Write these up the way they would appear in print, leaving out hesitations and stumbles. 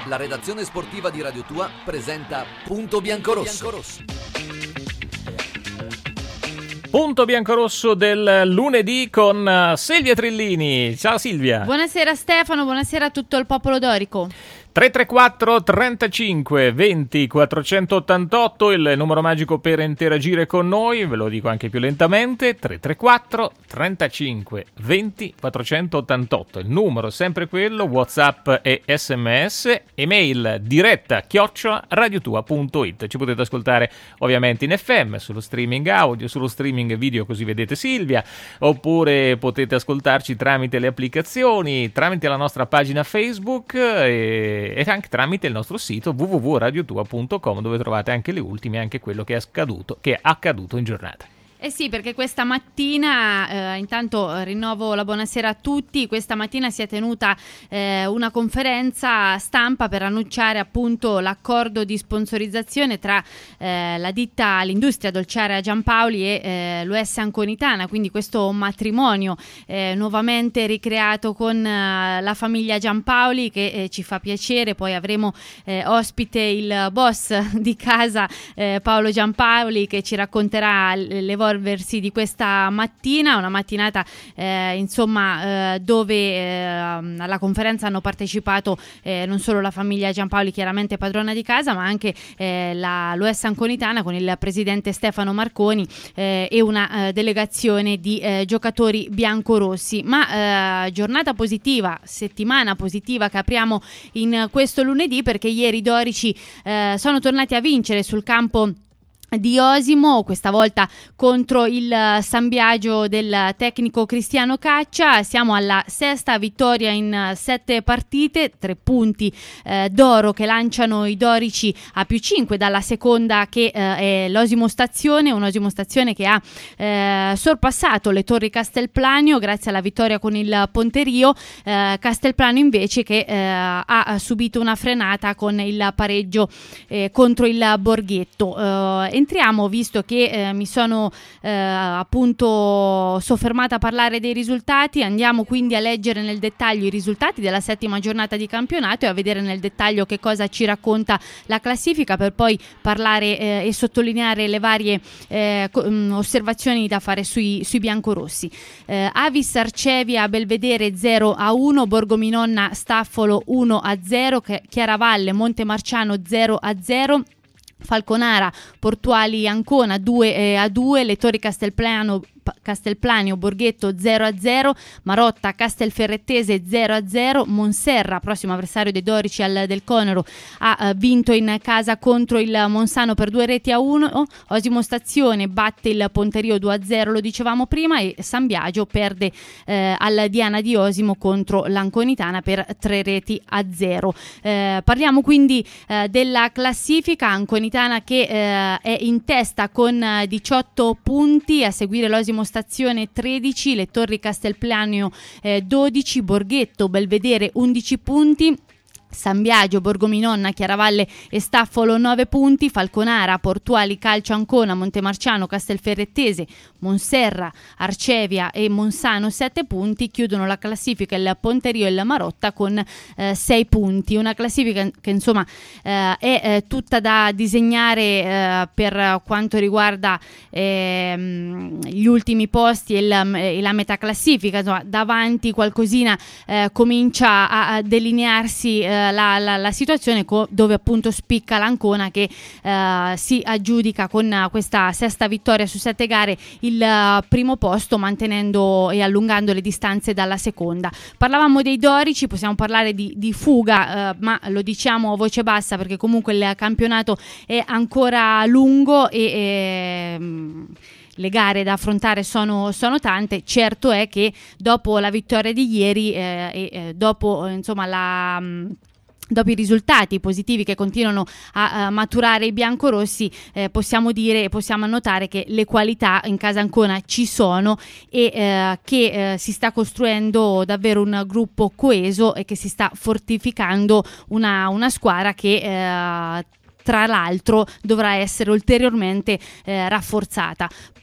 La redazione sportiva di Radio Tua presenta Punto Biancorosso. Punto Biancorosso del lunedì con Silvia Trillini. Ciao Silvia. Buonasera Stefano, buonasera a tutto il popolo dorico. 334 35 20 488 il numero magico per interagire con noi, ve lo dico anche più lentamente, 334 35 20 488, il numero sempre quello, WhatsApp e SMS, email diretta @radiotua.it. Ci potete ascoltare ovviamente in FM, sullo streaming audio, sullo streaming video, così vedete Silvia, oppure potete ascoltarci tramite le applicazioni, tramite la nostra pagina Facebook e anche tramite il nostro sito www.radiotua.com, dove trovate anche le ultime, anche quello che è accaduto in giornata. Eh sì, perché questa mattina, intanto rinnovo la buonasera a tutti, questa mattina si è tenuta una conferenza stampa per annunciare appunto l'accordo di sponsorizzazione tra la ditta, l'industria dolciaria Giampaoli e l'US Anconitana, quindi questo matrimonio nuovamente ricreato con la famiglia Giampaoli, che ci fa piacere. Poi avremo ospite il boss di casa Paolo Giampaoli, che ci racconterà l'evolversi di questa mattina, una mattinata dove alla conferenza hanno partecipato non solo la famiglia Giampaoli, chiaramente padrona di casa, ma anche l'US Anconitana con il presidente Stefano Marconi e una delegazione di giocatori biancorossi. Ma giornata positiva, settimana positiva che apriamo in questo lunedì, perché ieri i dorici sono tornati a vincere sul campo di Osimo, questa volta contro il San Biagio del tecnico Cristiano Caccia. Siamo alla sesta vittoria in 7 partite, 3 punti d'oro che lanciano i dorici a +5 dalla seconda, che è l'Osimo Stazione, un Osimo Stazione che ha sorpassato le Torri Castelplanio grazie alla vittoria con il Ponterio. Castelplanio invece che ha subito una frenata con il pareggio contro il Borghetto. Entriamo, visto che mi sono appunto soffermata a parlare dei risultati, andiamo quindi a leggere nel dettaglio i risultati della 7ª giornata di campionato e a vedere nel dettaglio che cosa ci racconta la classifica, per poi parlare e sottolineare le varie osservazioni da fare sui biancorossi. Avis Arcevia Belvedere 0-1, Borgominonna Staffolo 1-0, Chiaravalle Montemarciano 0-0, Falconara Portuali Ancona 2-2, Le Torri Castelplanio Borghetto 0-0, Marotta Castelferrettese 0-0, Monserra, prossimo avversario dei dorici del Conero, ha vinto in casa contro il Monsano per 2-1, Osimo Stazione batte il Ponterio 2-0, lo dicevamo prima, e San Biagio perde al Diana di Osimo contro l'Anconitana per 3-0. Parliamo quindi della classifica. Anconitana che è in testa con 18 punti, a seguire l'Osimo Stazione 13, Le Torri Castelplanio 12, Borghetto Belvedere 11 punti, San Biagio, Borgominonna, Chiaravalle e Staffolo 9 punti, Falconara, Portuali, Calcio Ancona, Montemarciano, Castelferrettese, Monserra, Arcevia e Monsano 7 punti. Chiudono la classifica il Ponterio e la Marotta con 6 punti. Una classifica che insomma è tutta da disegnare per quanto riguarda gli ultimi posti e la metà classifica. Insomma, davanti qualcosina comincia a delinearsi la situazione, dove appunto spicca l'Ancona, che si aggiudica con questa 6ª vittoria su 7 gare il primo posto, mantenendo e allungando le distanze dalla seconda. Parlavamo dei dorici, possiamo parlare di fuga, ma lo diciamo a voce bassa perché comunque il campionato è ancora lungo e le gare da affrontare sono tante. Certo è che dopo la vittoria di ieri e dopo dopo i risultati positivi che continuano a maturare i biancorossi, possiamo annotare che le qualità in casa Ancona ci sono e che si sta costruendo davvero un gruppo coeso e che si sta fortificando una squadra che tra l'altro dovrà essere ulteriormente rafforzata.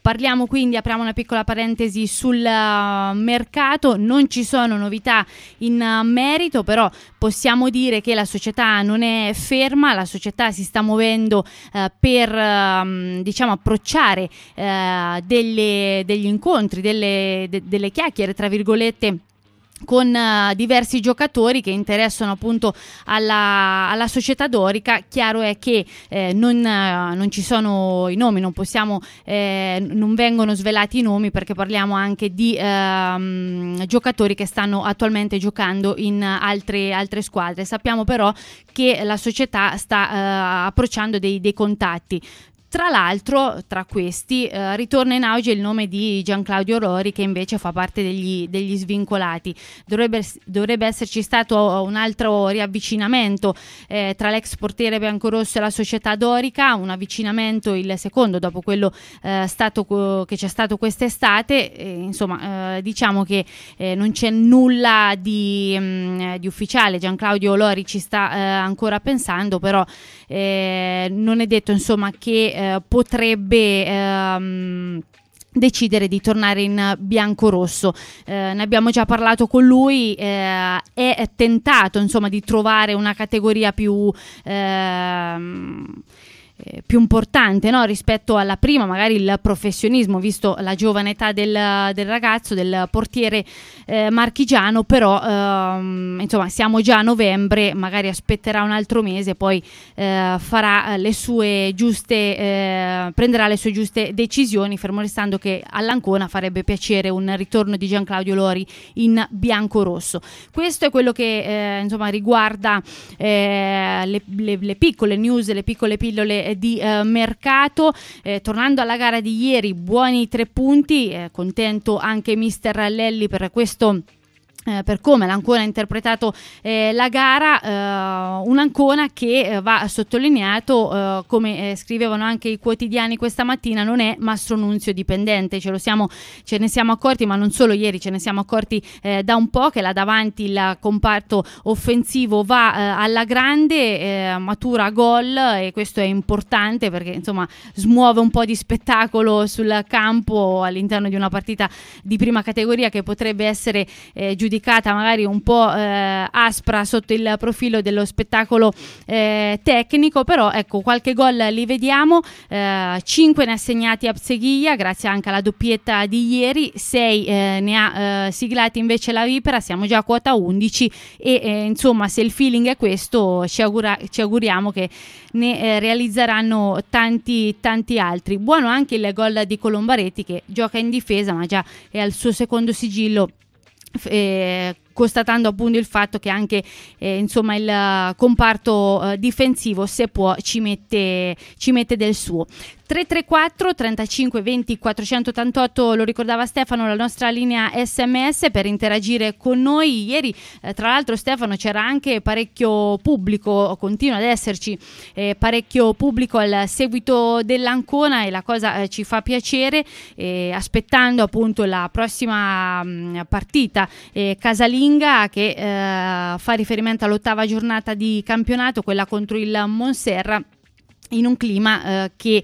Apriamo una piccola parentesi sul mercato, non ci sono novità in merito, però possiamo dire che la società non è ferma, la società si sta muovendo per approcciare degli incontri, delle chiacchiere tra virgolette con diversi giocatori che interessano appunto alla società dorica. Chiaro è che non ci sono i nomi, non vengono svelati i nomi, perché parliamo anche di giocatori che stanno attualmente giocando in altre squadre. Sappiamo però che la società sta approcciando dei contatti. Tra l'altro, tra questi ritorna in auge il nome di Gianclaudio Lori, che invece fa parte degli svincolati. Dovrebbe esserci stato un altro riavvicinamento tra l'ex portiere biancorosso e la società dorica, un avvicinamento, il secondo dopo quello che c'è stato quest'estate. Diciamo che non c'è nulla di ufficiale. Gianclaudio Lori ci sta ancora pensando, però non è detto che potrebbe decidere di tornare in bianco-rosso. Ne abbiamo già parlato con lui, è tentato di trovare una categoria più importante, no? Rispetto alla prima, magari il professionismo, visto la giovane età del ragazzo, del portiere marchigiano, però siamo già a novembre, magari aspetterà un altro mese, poi prenderà le sue giuste decisioni, fermo restando che all'Ancona farebbe piacere un ritorno di Gianclaudio Lori in bianco-rosso. Questo è quello che riguarda le piccole news, le piccole pillole di mercato. Tornando alla gara di ieri, buoni 3 punti, contento anche mister Lelli per questo, per come l'Ancona ha interpretato la gara, un Ancona che va sottolineato, come scrivevano anche i quotidiani questa mattina, non è Mastro Nunzio dipendente. Ce ne siamo accorti, ma non solo ieri, ce ne siamo accorti da un po', che là davanti il comparto offensivo va alla grande, matura gol, e questo è importante perché smuove un po' di spettacolo sul campo all'interno di una partita di prima categoria che potrebbe essere giudicata magari un po' aspra sotto il profilo dello spettacolo tecnico, però ecco, qualche gol li vediamo. 5 ne ha segnati Abseghia grazie anche alla doppietta di ieri, 6 ne ha siglati invece la Vipera. Siamo già a quota 11 e se il feeling è questo, ci auguriamo che ne realizzeranno tanti altri. Buono anche il gol di Colombaretti, che gioca in difesa ma già è al suo secondo sigillo, constatando appunto il fatto che anche il comparto difensivo, se può, ci mette del suo. 334 35 20 488, lo ricordava Stefano, la nostra linea SMS per interagire con noi. Ieri tra l'altro, Stefano, c'era anche parecchio pubblico, continua ad esserci parecchio pubblico al seguito dell'Ancona, e la cosa ci fa piacere, aspettando appunto la prossima partita casalinga, che fa riferimento all'8ª giornata di campionato, quella contro il Monserra, in un clima che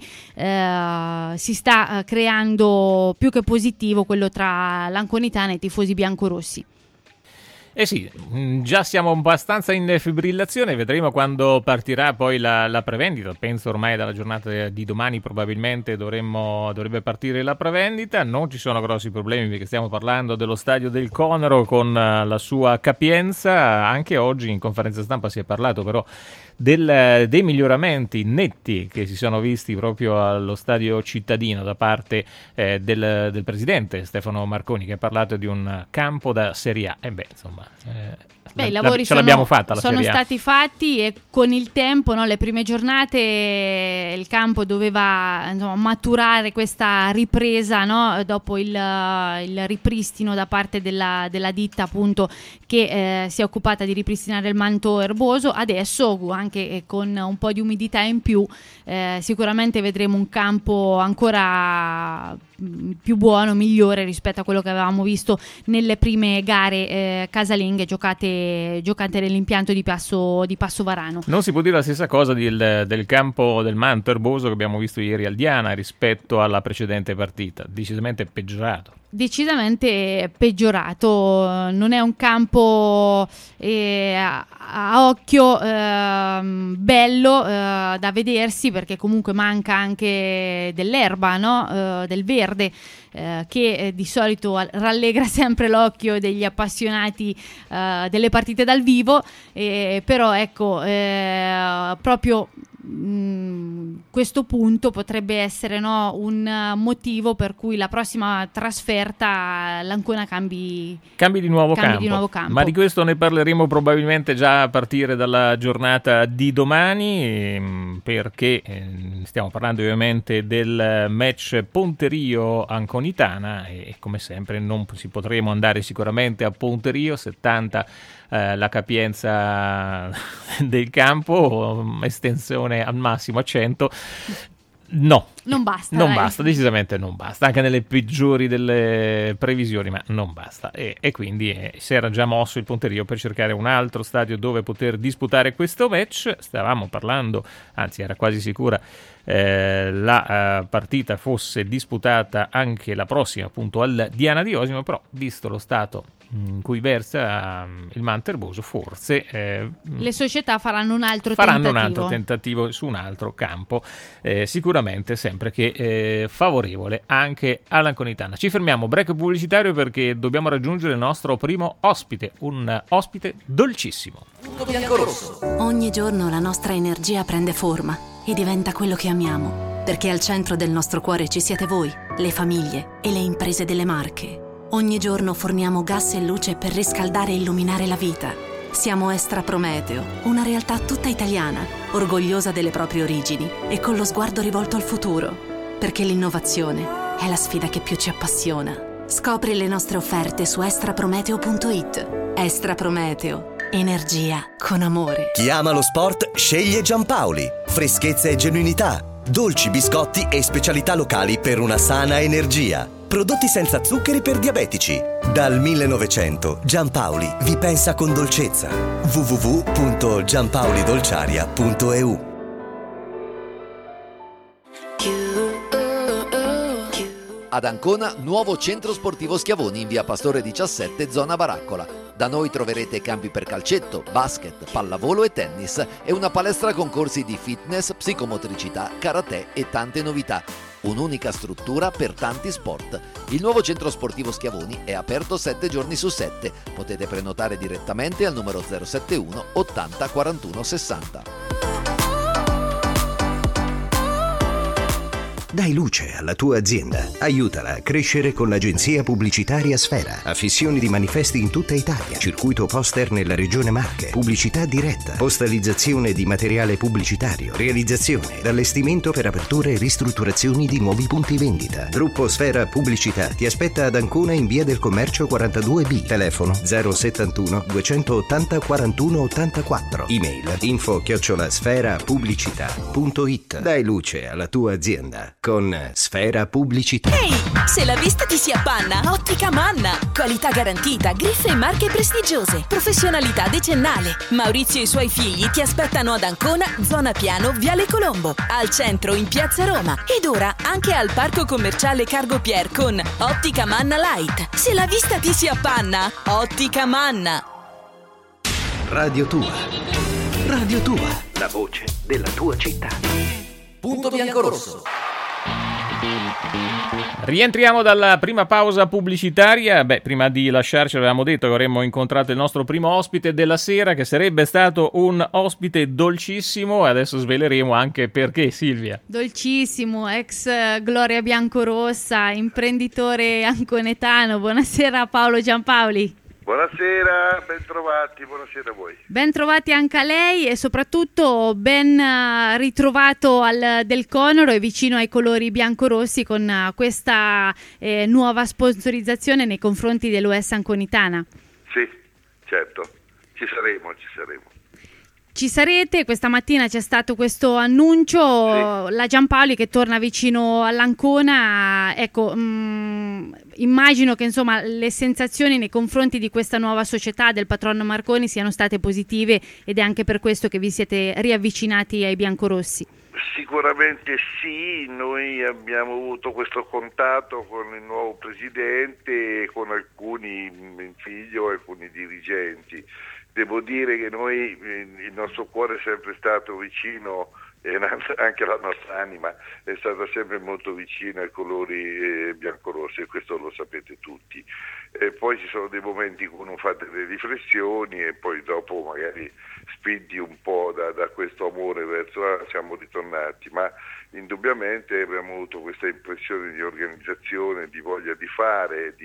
si sta creando più che positivo, quello tra l'Anconitana e i tifosi biancorossi. Sì, già siamo abbastanza in fibrillazione, vedremo quando partirà poi la prevendita. Penso ormai dalla giornata di domani probabilmente dovrebbe partire la prevendita. Non ci sono grossi problemi perché stiamo parlando dello stadio del Conero con la sua capienza. Anche oggi in conferenza stampa si è parlato però dei miglioramenti netti che si sono visti proprio allo stadio cittadino da parte del presidente Stefano Marconi, che ha parlato di un campo da Serie A. I lavori sono stati fatti, e con il tempo, le prime giornate il campo doveva maturare questa ripresa, dopo il ripristino da parte della ditta appunto che si è occupata di ripristinare il manto erboso. Adesso anche con un po' di umidità in più sicuramente vedremo un campo ancora più buono, migliore rispetto a quello che avevamo visto nelle prime gare casalinghe. casalinghe giocate nell'impianto di Passo Varano. Non si può dire la stessa cosa del campo del Manto Erboso che abbiamo visto ieri al Diana rispetto alla precedente partita, decisamente peggiorato. Non è un campo a occhio bello da vedersi, perché comunque manca anche dell'erba, no? Del verde, che di solito rallegra sempre l'occhio degli appassionati delle partite dal vivo, però ecco, proprio questo punto potrebbe essere, no, un motivo per cui la prossima trasferta l'Ancona cambi di nuovo campo. Ma di questo ne parleremo probabilmente già a partire dalla giornata di domani, perché stiamo parlando ovviamente del match Ponterio Anconitana e come sempre non si potremo andare sicuramente a Ponterio, 70 la capienza del campo, estensione al massimo a 100. No, non basta, decisamente non basta, anche nelle peggiori delle previsioni, ma non basta, e quindi si era già mosso il Ponterio per cercare un altro stadio dove poter disputare questo match. Stavamo parlando, anzi era quasi sicura la partita fosse disputata anche la prossima, appunto al Diana di Osimo, però visto lo stato in cui versa il Manto Erboso, forse le società faranno un altro tentativo su un altro campo, sicuramente sempre che favorevole anche all'Anconitana. Ci fermiamo, break pubblicitario, perché dobbiamo raggiungere il nostro primo ospite, un ospite dolcissimo. Punto bianco-rosso. Ogni giorno la nostra energia prende forma e diventa quello che amiamo, perché al centro del nostro cuore ci siete voi, le famiglie e le imprese delle Marche. Ogni giorno forniamo gas e luce per riscaldare e illuminare la vita. Siamo Estra Prometeo, una realtà tutta italiana, orgogliosa delle proprie origini e con lo sguardo rivolto al futuro, perché l'innovazione è la sfida che più ci appassiona. Scopri le nostre offerte su estraprometeo.it. Estra Prometeo. Energia con amore. Chi ama lo sport sceglie Giampaoli. Freschezza e genuinità, dolci, biscotti e specialità locali per una sana energia. Prodotti senza zuccheri per diabetici. Dal 1900 Giampaoli vi pensa con dolcezza. www.giampaolidolciaria.eu. Ad Ancona, nuovo centro sportivo Schiavoni in via Pastore 17, zona Baraccola. Da noi troverete campi per calcetto, basket, pallavolo e tennis e una palestra con corsi di fitness, psicomotricità, karate e tante novità. Un'unica struttura per tanti sport. Il nuovo centro sportivo Schiavoni è aperto 7 giorni su 7. Potete prenotare direttamente al numero 071 80 41 60. Dai luce alla tua azienda. Aiutala a crescere con l'agenzia pubblicitaria Sfera. Affissioni di manifesti in tutta Italia. Circuito poster nella regione Marche. Pubblicità diretta. Postalizzazione di materiale pubblicitario. Realizzazione ed allestimento per aperture e ristrutturazioni di nuovi punti vendita. Gruppo Sfera Pubblicità ti aspetta ad Ancona in via del Commercio 42B. Telefono 071 280 41 84. Email info@sferapubblicità.it. Dai luce alla tua azienda con Sfera Pubblicità. Ehi, se la vista ti si appanna, Ottica Manna. Qualità garantita, griffe e marche prestigiose, professionalità decennale. Maurizio e i suoi figli ti aspettano ad Ancona, zona Piano, Viale Colombo, al centro in Piazza Roma ed ora anche al Parco Commerciale Cargo Pier con Ottica Manna Light. Se la vista ti si appanna, Ottica Manna. Radio Tua. Radio Tua, la voce della tua città. Punto bianco-rosso. Rientriamo dalla prima pausa pubblicitaria. Prima di lasciarci avevamo detto che avremmo incontrato il nostro primo ospite della sera, che sarebbe stato un ospite dolcissimo, e adesso sveleremo anche perché. Silvia. Dolcissimo, ex Gloria Biancorossa, imprenditore anconetano. Buonasera Paolo Giampaoli. Buonasera, bentrovati, buonasera a voi. Ben trovati anche a lei e soprattutto ben ritrovato al Del Conoro e vicino ai colori biancorossi con questa nuova sponsorizzazione nei confronti dell'US Anconitana. Sì, certo, ci saremo. Ci sarete, questa mattina c'è stato questo annuncio, sì. La Giampaoli che torna vicino all'Ancona, ecco, immagino che insomma le sensazioni nei confronti di questa nuova società del patron Marconi siano state positive, ed è anche per questo che vi siete riavvicinati ai biancorossi. Sicuramente sì, noi abbiamo avuto questo contatto con il nuovo presidente e con alcuni figlio e alcuni dirigenti. Devo dire che noi, il nostro cuore è sempre stato vicino, e anche la nostra anima è stata sempre molto vicina ai colori biancorossi, e questo lo sapete tutti. Poi ci sono dei momenti in cui uno fa delle riflessioni e poi dopo magari spinti un po' da questo amore verso siamo ritornati, ma indubbiamente abbiamo avuto questa impressione di organizzazione, di voglia di fare,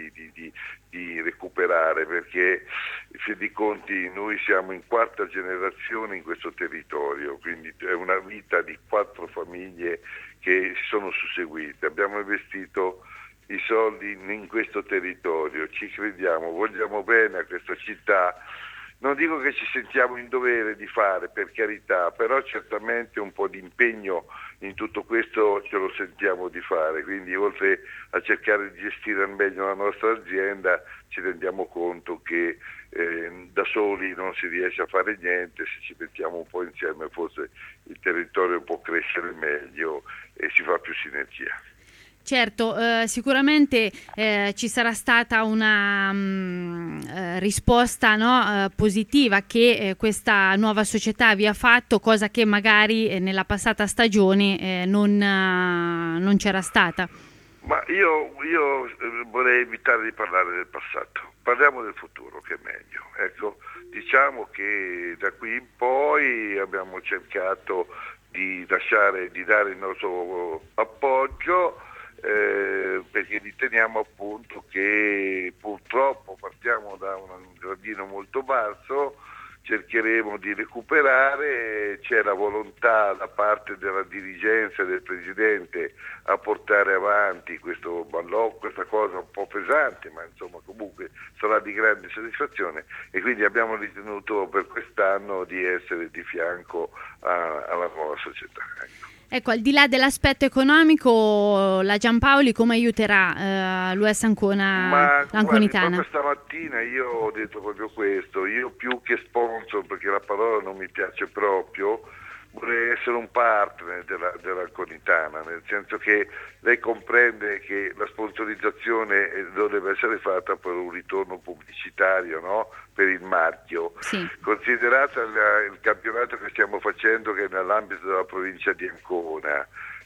di recuperare, perché in fin dei conti noi siamo in 4ª generazione in questo territorio, quindi è una vita di 4 famiglie che si sono susseguite. Abbiamo investito i soldi in questo territorio, ci crediamo, vogliamo bene a questa città. Non dico che ci sentiamo in dovere di fare, per carità, però certamente un po' di impegno in tutto questo ce lo sentiamo di fare, quindi oltre a cercare di gestire al meglio la nostra azienda ci rendiamo conto che da soli non si riesce a fare niente, se ci mettiamo un po' insieme forse il territorio può crescere meglio e si fa più sinergia. Certo, sicuramente ci sarà stata una risposta, no, positiva che questa nuova società vi ha fatto, cosa che magari nella passata stagione non c'era stata. Ma io vorrei evitare di parlare del passato, parliamo del futuro che è meglio. Ecco, diciamo che da qui in poi abbiamo cercato di dare il nostro appoggio, perché riteniamo appunto che purtroppo partiamo da un gradino molto basso, cercheremo di recuperare, c'è la volontà da parte della dirigenza e del presidente a portare avanti questa cosa un po' pesante, ma insomma comunque sarà di grande soddisfazione, e quindi abbiamo ritenuto per quest'anno di essere di fianco alla nuova società. Ecco, al di là dell'aspetto economico, la Giampaoli come aiuterà l'US Ancona l'Anconitana? Proprio stamattina io ho detto proprio questo, io più che sponsor, perché la parola non mi piace proprio, vorrei essere un partner dell'Anconitana, nel senso che lei comprende che la sponsorizzazione dovrebbe essere fatta per un ritorno pubblicitario, no? Per il marchio. Sì. Considerata il campionato che stiamo facendo, che è nell'ambito della provincia di Ancona,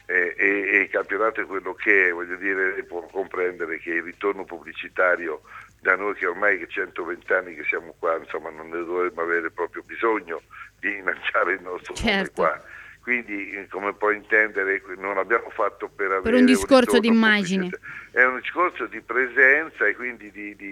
e il campionato è quello che è, voglio dire, può comprendere che il ritorno pubblicitario da noi, che ormai che 120 anni che siamo qua, insomma non ne dovremmo avere proprio bisogno di lanciare il nostro nome qua. Quindi, come puoi intendere, non abbiamo fatto per un discorso di immagine. È un discorso di presenza e quindi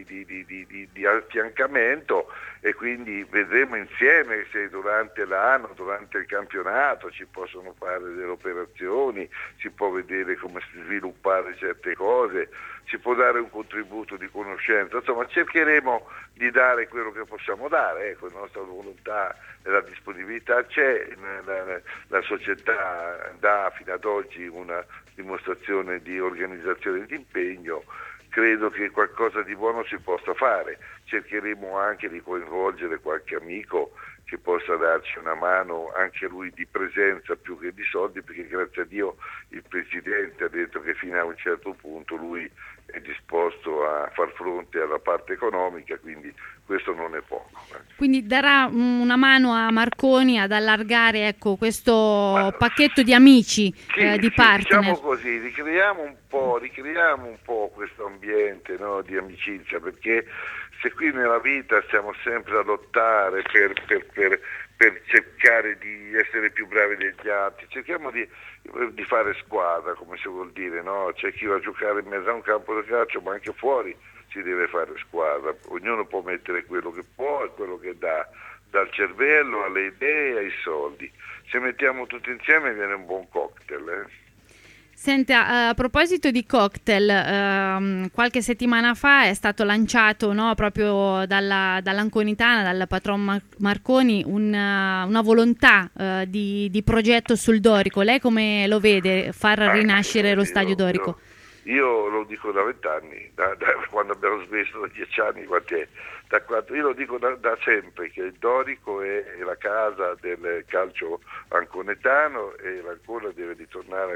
di affiancamento, e quindi vedremo insieme se durante l'anno, durante il campionato ci possono fare delle operazioni, si può vedere come sviluppare certe cose, si può dare un contributo di conoscenza, insomma cercheremo di dare quello che possiamo dare, ecco, la nostra volontà e la disponibilità c'è, la società dà fino ad oggi una dimostrazione di organizzazione e di impegno, credo che qualcosa di buono si possa fare, cercheremo anche di coinvolgere qualche amico che possa darci una mano, anche lui di presenza più che di soldi, perché grazie a Dio il Presidente ha detto che fino a un certo punto lui è disposto a far fronte alla parte economica, quindi questo non è poco. Quindi darà una mano a Marconi ad allargare, ecco, questo pacchetto di amici, di partner. Diciamo così, ricriamo un po' questo ambiente, no, di amicizia, perché se qui nella vita stiamo sempre a lottare per cercare di essere più bravi degli altri, cerchiamo di fare squadra, come si vuol dire, no? C'è chi va a giocare in mezzo a un campo di calcio, ma anche fuori si deve fare squadra, ognuno può mettere quello che può e quello che dà, dal cervello alle idee ai soldi. Se mettiamo tutti insieme viene un buon cocktail. Senta, a proposito di cocktail, qualche settimana fa è stato lanciato, no, proprio dall'Anconitana, dal patron Marconi, una volontà di progetto sul Dorico. Lei come lo vede far rinascere lo stadio Dorico? Io lo dico da 20 anni, da quando abbiamo smesso, da 10 anni, io lo dico da sempre che il Dorico è la casa del calcio anconetano e l'Ancona deve ritornare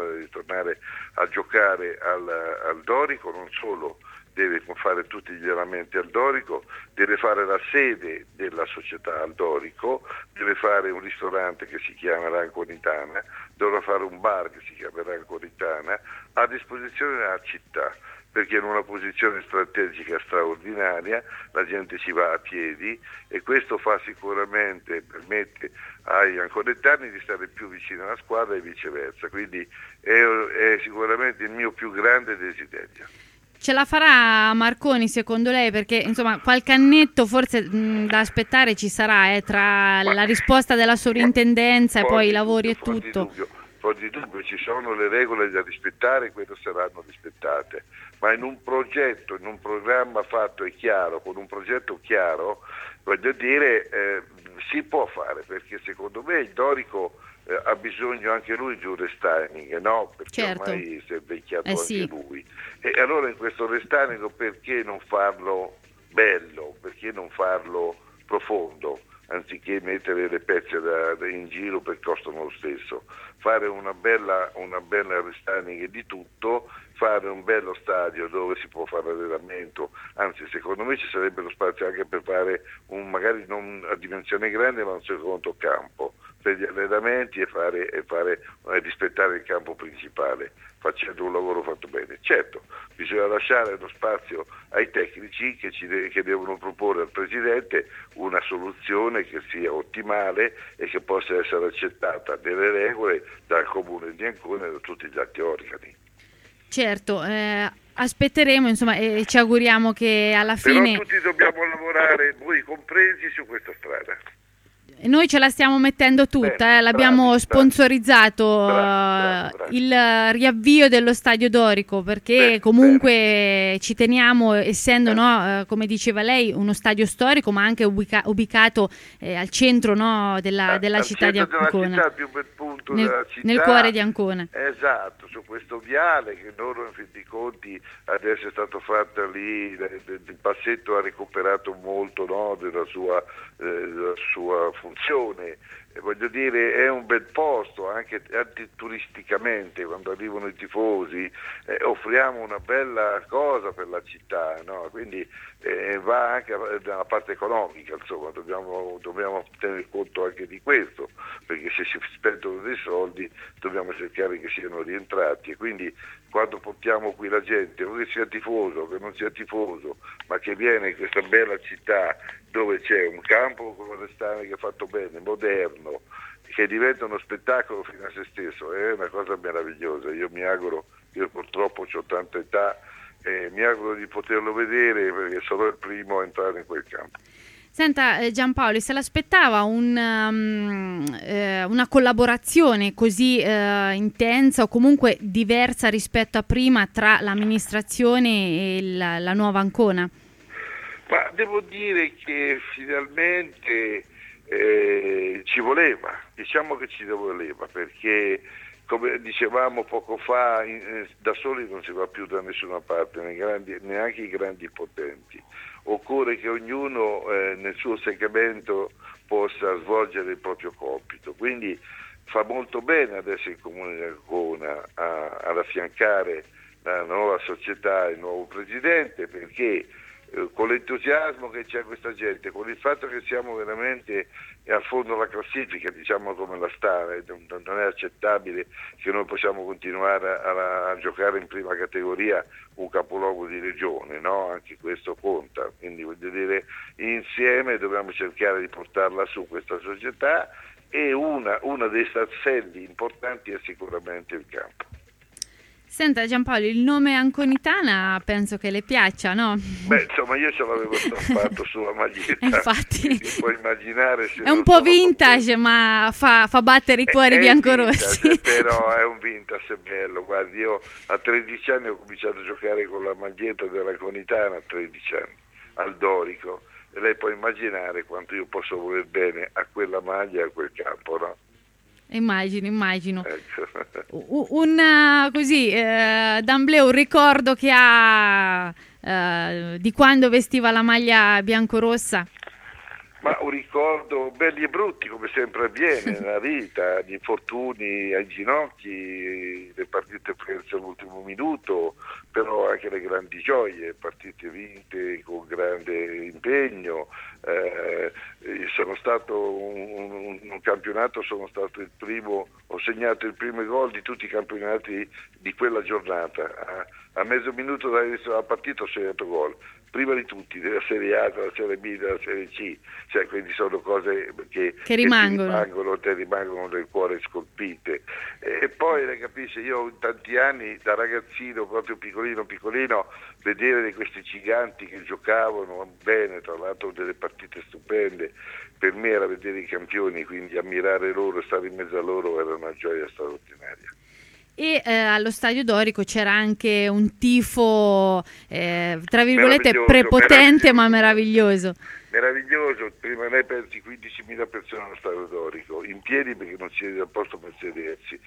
a giocare al Dorico, non solo deve fare tutti gli allenamenti al Dorico, deve fare la sede della società al Dorico, deve fare un ristorante che si chiama l'Anconitana, dovrà fare un bar che si chiamerà Anconitana, a disposizione della città, perché è in una posizione strategica straordinaria, la gente ci va a piedi e questo permette ai anconetani di stare più vicino alla squadra e viceversa, quindi è sicuramente il mio più grande desiderio. Ce la farà Marconi secondo lei? Perché insomma qualche annetto forse da aspettare ci sarà tra la risposta della sovrintendenza e poi i lavori e tutto. Fuori di dubbio, ci sono le regole da rispettare e quelle saranno rispettate, ma in un progetto, in un programma fatto e chiaro, con un progetto chiaro, voglio dire, si può fare, perché secondo me il Dorico ha bisogno anche lui di un restyling, no? Perché certo. Ormai si è vecchiato sì. anche lui. E allora in questo restyling perché non farlo bello, perché non farlo profondo, anziché mettere le pezze in giro perché costano lo stesso, fare una bella restyling di tutto, fare un bello stadio dove si può fare allenamento, anzi secondo me ci sarebbe lo spazio anche per fare magari non a dimensione grande ma un secondo campo per gli allenamenti e rispettare il campo principale, facendo un lavoro fatto bene. Certo, bisogna lasciare lo spazio ai tecnici che devono proporre al Presidente una soluzione che sia ottimale e che possa essere accettata delle regole dal Comune di Ancona e da tutti gli altri organi. Certo, aspetteremo insomma e ci auguriamo che alla fine... Però tutti dobbiamo lavorare, voi compresi, su questa strada. Noi ce la stiamo mettendo tutta, l'abbiamo sponsorizzato il riavvio dello Stadio Dorico perché comunque ci teniamo, essendo come diceva lei uno stadio storico ma anche ubicato al centro della città di Ancona, il più bel punto della città, nel cuore di Ancona. Esatto, su questo viale che loro in fin dei conti adesso è stato fatto lì, il passetto ha recuperato molto della sua funzione, voglio dire è un bel posto anche turisticamente, quando arrivano i tifosi offriamo una bella cosa per la città, no? Quindi va anche dalla parte economica, insomma dobbiamo tenere conto anche di questo, perché se si spendono dei soldi dobbiamo cercare che siano rientrati e quindi quando portiamo qui la gente, o che sia tifoso o che non sia tifoso, ma che viene in questa bella città dove c'è un campo come Restane che è fatto bene, moderno, che diventa uno spettacolo fino a se stesso, è una cosa meravigliosa. Io purtroppo ho tanta età e mi auguro di poterlo vedere perché sarò il primo a entrare in quel campo. Senta Giampaoli, se l'aspettava una collaborazione così intensa o comunque diversa rispetto a prima tra l'amministrazione e la nuova Ancona? Ma devo dire che finalmente ci voleva, diciamo che ci voleva, perché come dicevamo poco fa, da soli non si va più da nessuna parte, neanche i grandi potenti. Occorre che ognuno nel suo segmento possa svolgere il proprio compito. Quindi fa molto bene adesso il Comune di Ancona ad affiancare la nuova società e il nuovo presidente, perché con l'entusiasmo che c'è questa gente, con il fatto che siamo veramente al fondo della classifica, diciamo come la Stara, non è accettabile che noi possiamo continuare a giocare in prima categoria un capoluogo di regione, no? Anche questo conta, quindi voglio dire insieme dobbiamo cercare di portarla su questa società e uno dei tasselli importanti è sicuramente il campo. Senta Giampaolo, il nome Anconitana penso che le piaccia, no? Beh, insomma, io ce l'avevo stampato sulla maglietta. Infatti, puoi immaginare se è un po' vintage, ma fa battere i cuori biancorossi. Però è un vintage, è bello. Guardi, io a 13 anni ho cominciato a giocare con la maglietta dell'Anconitana, a 13 anni, al Dorico. E lei può immaginare quanto io posso voler bene a quella maglia e a quel campo, no? Immagino. Ecco. d'amblè un ricordo che ha di quando vestiva la maglia biancorossa? Ma un ricordo belli e brutti, come sempre avviene nella vita, gli infortuni ai ginocchi, le partite perse all'ultimo minuto, però anche le grandi gioie, partite vinte con grande impegno. Sono stato un campionato, sono stato il primo, ho segnato il primo gol di tutti i campionati di quella giornata. A mezzo minuto dall'inizio della partita ho segnato gol, prima di tutti, della Serie A, della Serie B, della Serie C, cioè quindi sono cose che rimangono nel cuore scolpite. E poi le capisci, io in tanti anni da ragazzino, proprio piccolino, vedere questi giganti che giocavano bene, tra l'altro delle partite stupende, per me era vedere i campioni, quindi ammirare loro e stare in mezzo a loro era una gioia straordinaria. E allo Stadio Dorico c'era anche un tifo, tra virgolette, prepotente ma meraviglioso. Meraviglioso, prima ne persi 15.000 persone allo Stadio Dorico, in piedi perché non si era posto per sedersi,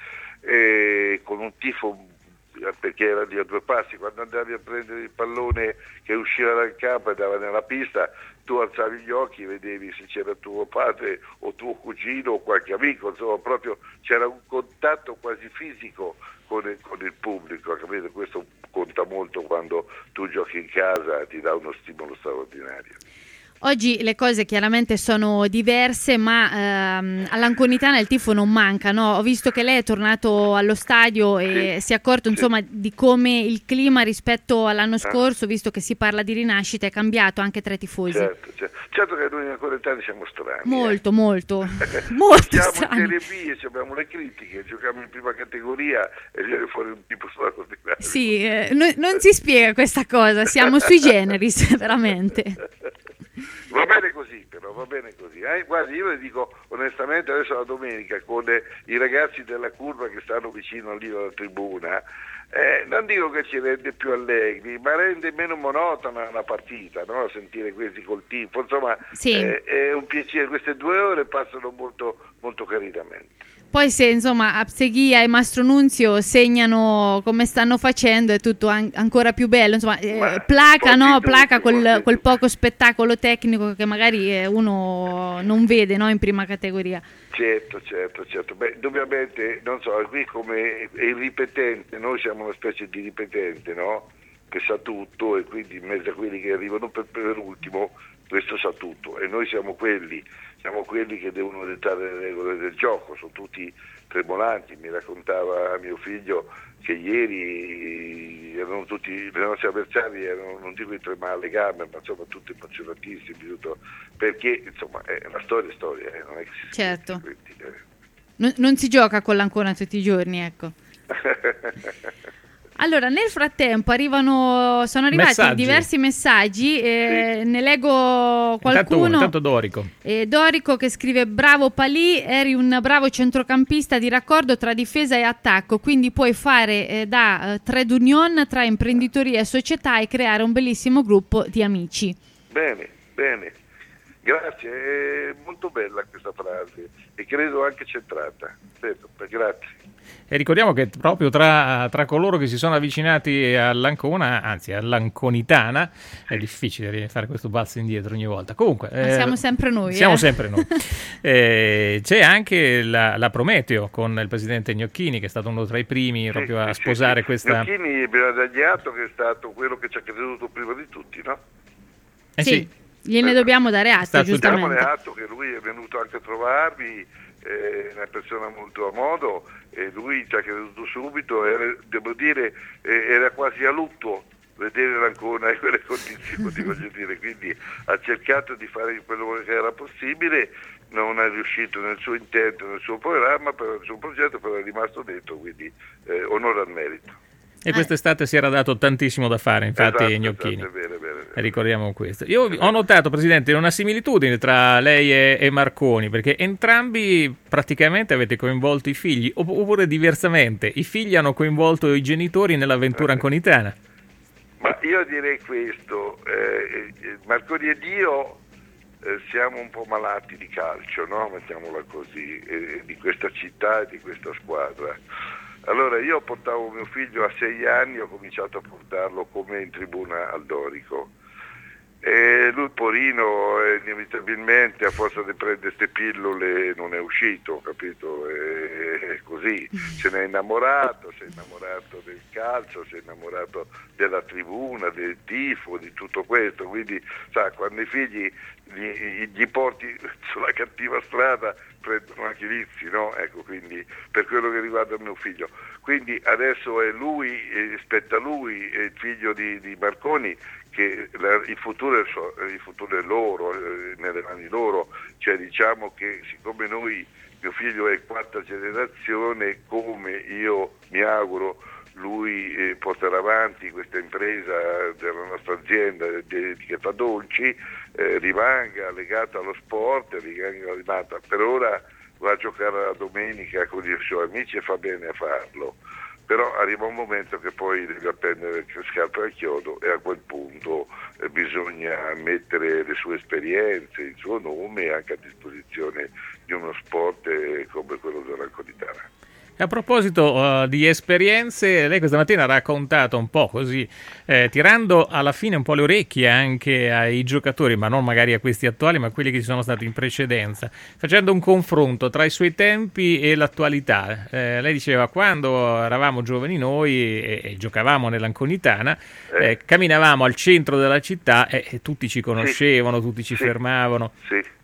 con un tifo perché era lì a due passi, quando andavi a prendere il pallone che usciva dal campo e andava nella pista, tu alzavi gli occhi e vedevi se c'era tuo padre o tuo cugino o qualche amico, insomma proprio c'era un contatto quasi fisico con il pubblico, capito? Questo conta molto quando tu giochi in casa, ti dà uno stimolo straordinario. Oggi le cose chiaramente sono diverse, ma all'Anconitana il tifo non manca, no? Ho visto che lei è tornato allo stadio e si è accorto insomma di come il clima rispetto all'anno scorso, visto che si parla di rinascita, è cambiato anche tra i tifosi. Certo che noi anconitani siamo strani. Molto strani. Siamo in Serie B, abbiamo le critiche, giochiamo in prima categoria e viene fuori un tipo straordinario. Sì, non si spiega questa cosa, siamo sui generis, veramente. Va bene così, però, va bene così. Guardi, io le dico onestamente, adesso la domenica con i ragazzi della curva che stanno vicino lì alla tribuna, non dico che ci rende più allegri, ma rende meno monotona la partita, no? Sentire questi col tifo, insomma, è un piacere, queste 2 ore passano molto, molto carinamente. Poi se insomma Apseghia e Mastro Nunzio segnano come stanno facendo è tutto ancora più bello, insomma placa quel poco spettacolo tecnico che magari uno non vede, no, in prima categoria. Certo. Beh, indubbiamente, non so, qui come è il ripetente, noi siamo una specie di ripetente, no? Che sa tutto e quindi in mezzo a quelli che arrivano per ultimo, questo sa tutto e noi siamo quelli che devono dettare le regole del gioco, sono tutti tremolanti. Mi raccontava mio figlio che ieri erano tutti, i nostri avversari erano, non dico di tremare le gambe, ma insomma tutti emozionatissimi, tutto, perché insomma la storia è storia, non è che si certo. Quindi, non si gioca con l'Ancona tutti i giorni, ecco. Allora, nel frattempo sono arrivati diversi messaggi, ne leggo qualcuno. Intanto Dorico. Dorico che scrive: bravo Palì, eri un bravo centrocampista di raccordo tra difesa e attacco, quindi puoi fare da trade union tra imprenditoria e società e creare un bellissimo gruppo di amici. Bene, grazie, è molto bella questa frase e credo anche centrata, grazie. E ricordiamo che proprio tra coloro che si sono avvicinati all'Ancona, anzi all'Anconitana, è difficile fare questo balzo indietro ogni volta. Comunque siamo sempre noi. Sempre noi. C'è anche la Prometeo con il presidente Gnocchini, che è stato uno tra i primi proprio a sposare questa. Gnocchini abbiamo dargli atto che è stato quello che ci ha creduto prima di tutti, no? Sì. Gliene dobbiamo dare atto, giustamente. Diamone atto che lui è venuto anche a trovarvi, è una persona molto a modo, e lui ci ha creduto subito, devo dire, era quasi a lutto vedere l'Ancona in quelle condizioni, voglio dire, quindi ha cercato di fare quello che era possibile, non è riuscito nel suo intento, nel suo programma, nel suo progetto, però è rimasto dentro, quindi onore al merito. E quest'estate si era dato tantissimo da fare, infatti, Gnocchini. Bene. Ricordiamo questo. Io ho notato, Presidente, una similitudine tra lei e Marconi, perché entrambi praticamente avete coinvolto i figli, oppure diversamente, i figli hanno coinvolto i genitori nell'avventura anconitana. Ma io direi questo, Marconi ed io siamo un po' malati di calcio, no? Mettiamola così, di questa città e di questa squadra. Allora io portavo mio figlio a 6 anni, ho cominciato a portarlo come in tribuna al Dorico. E lui porino inevitabilmente a forza di prendere queste pillole non è uscito, capito? E così se n'è innamorato, si è innamorato del calcio, si è innamorato della tribuna, del tifo, di tutto questo, quindi sa, quando i figli gli porti sulla cattiva strada prendono anche i vizi, no? Ecco, quindi per quello che riguarda mio figlio. Quindi adesso è lui, spetta a lui, è il figlio di Marconi, che il futuro è loro, nelle mani loro, cioè diciamo che siccome mio figlio è quarta generazione, come io mi auguro lui porterà avanti questa impresa della nostra azienda che fa dolci, rimanga legata allo sport, rimanga legata. Per ora va a giocare la domenica con i suoi amici e fa bene a farlo, però arriva un momento che poi deve appendere le scarpe al chiodo e a quel punto bisogna mettere le sue esperienze, il suo nome anche a disposizione di uno sport come quello dell'Anconitana. A proposito di esperienze, lei questa mattina ha raccontato un po' così, tirando alla fine un po' le orecchie anche ai giocatori, ma non magari a questi attuali, ma a quelli che ci sono stati in precedenza, facendo un confronto tra i suoi tempi e l'attualità. Lei diceva, quando eravamo giovani noi e giocavamo nell'Anconitana, camminavamo al centro della città e tutti ci conoscevano, tutti ci fermavano. Sì.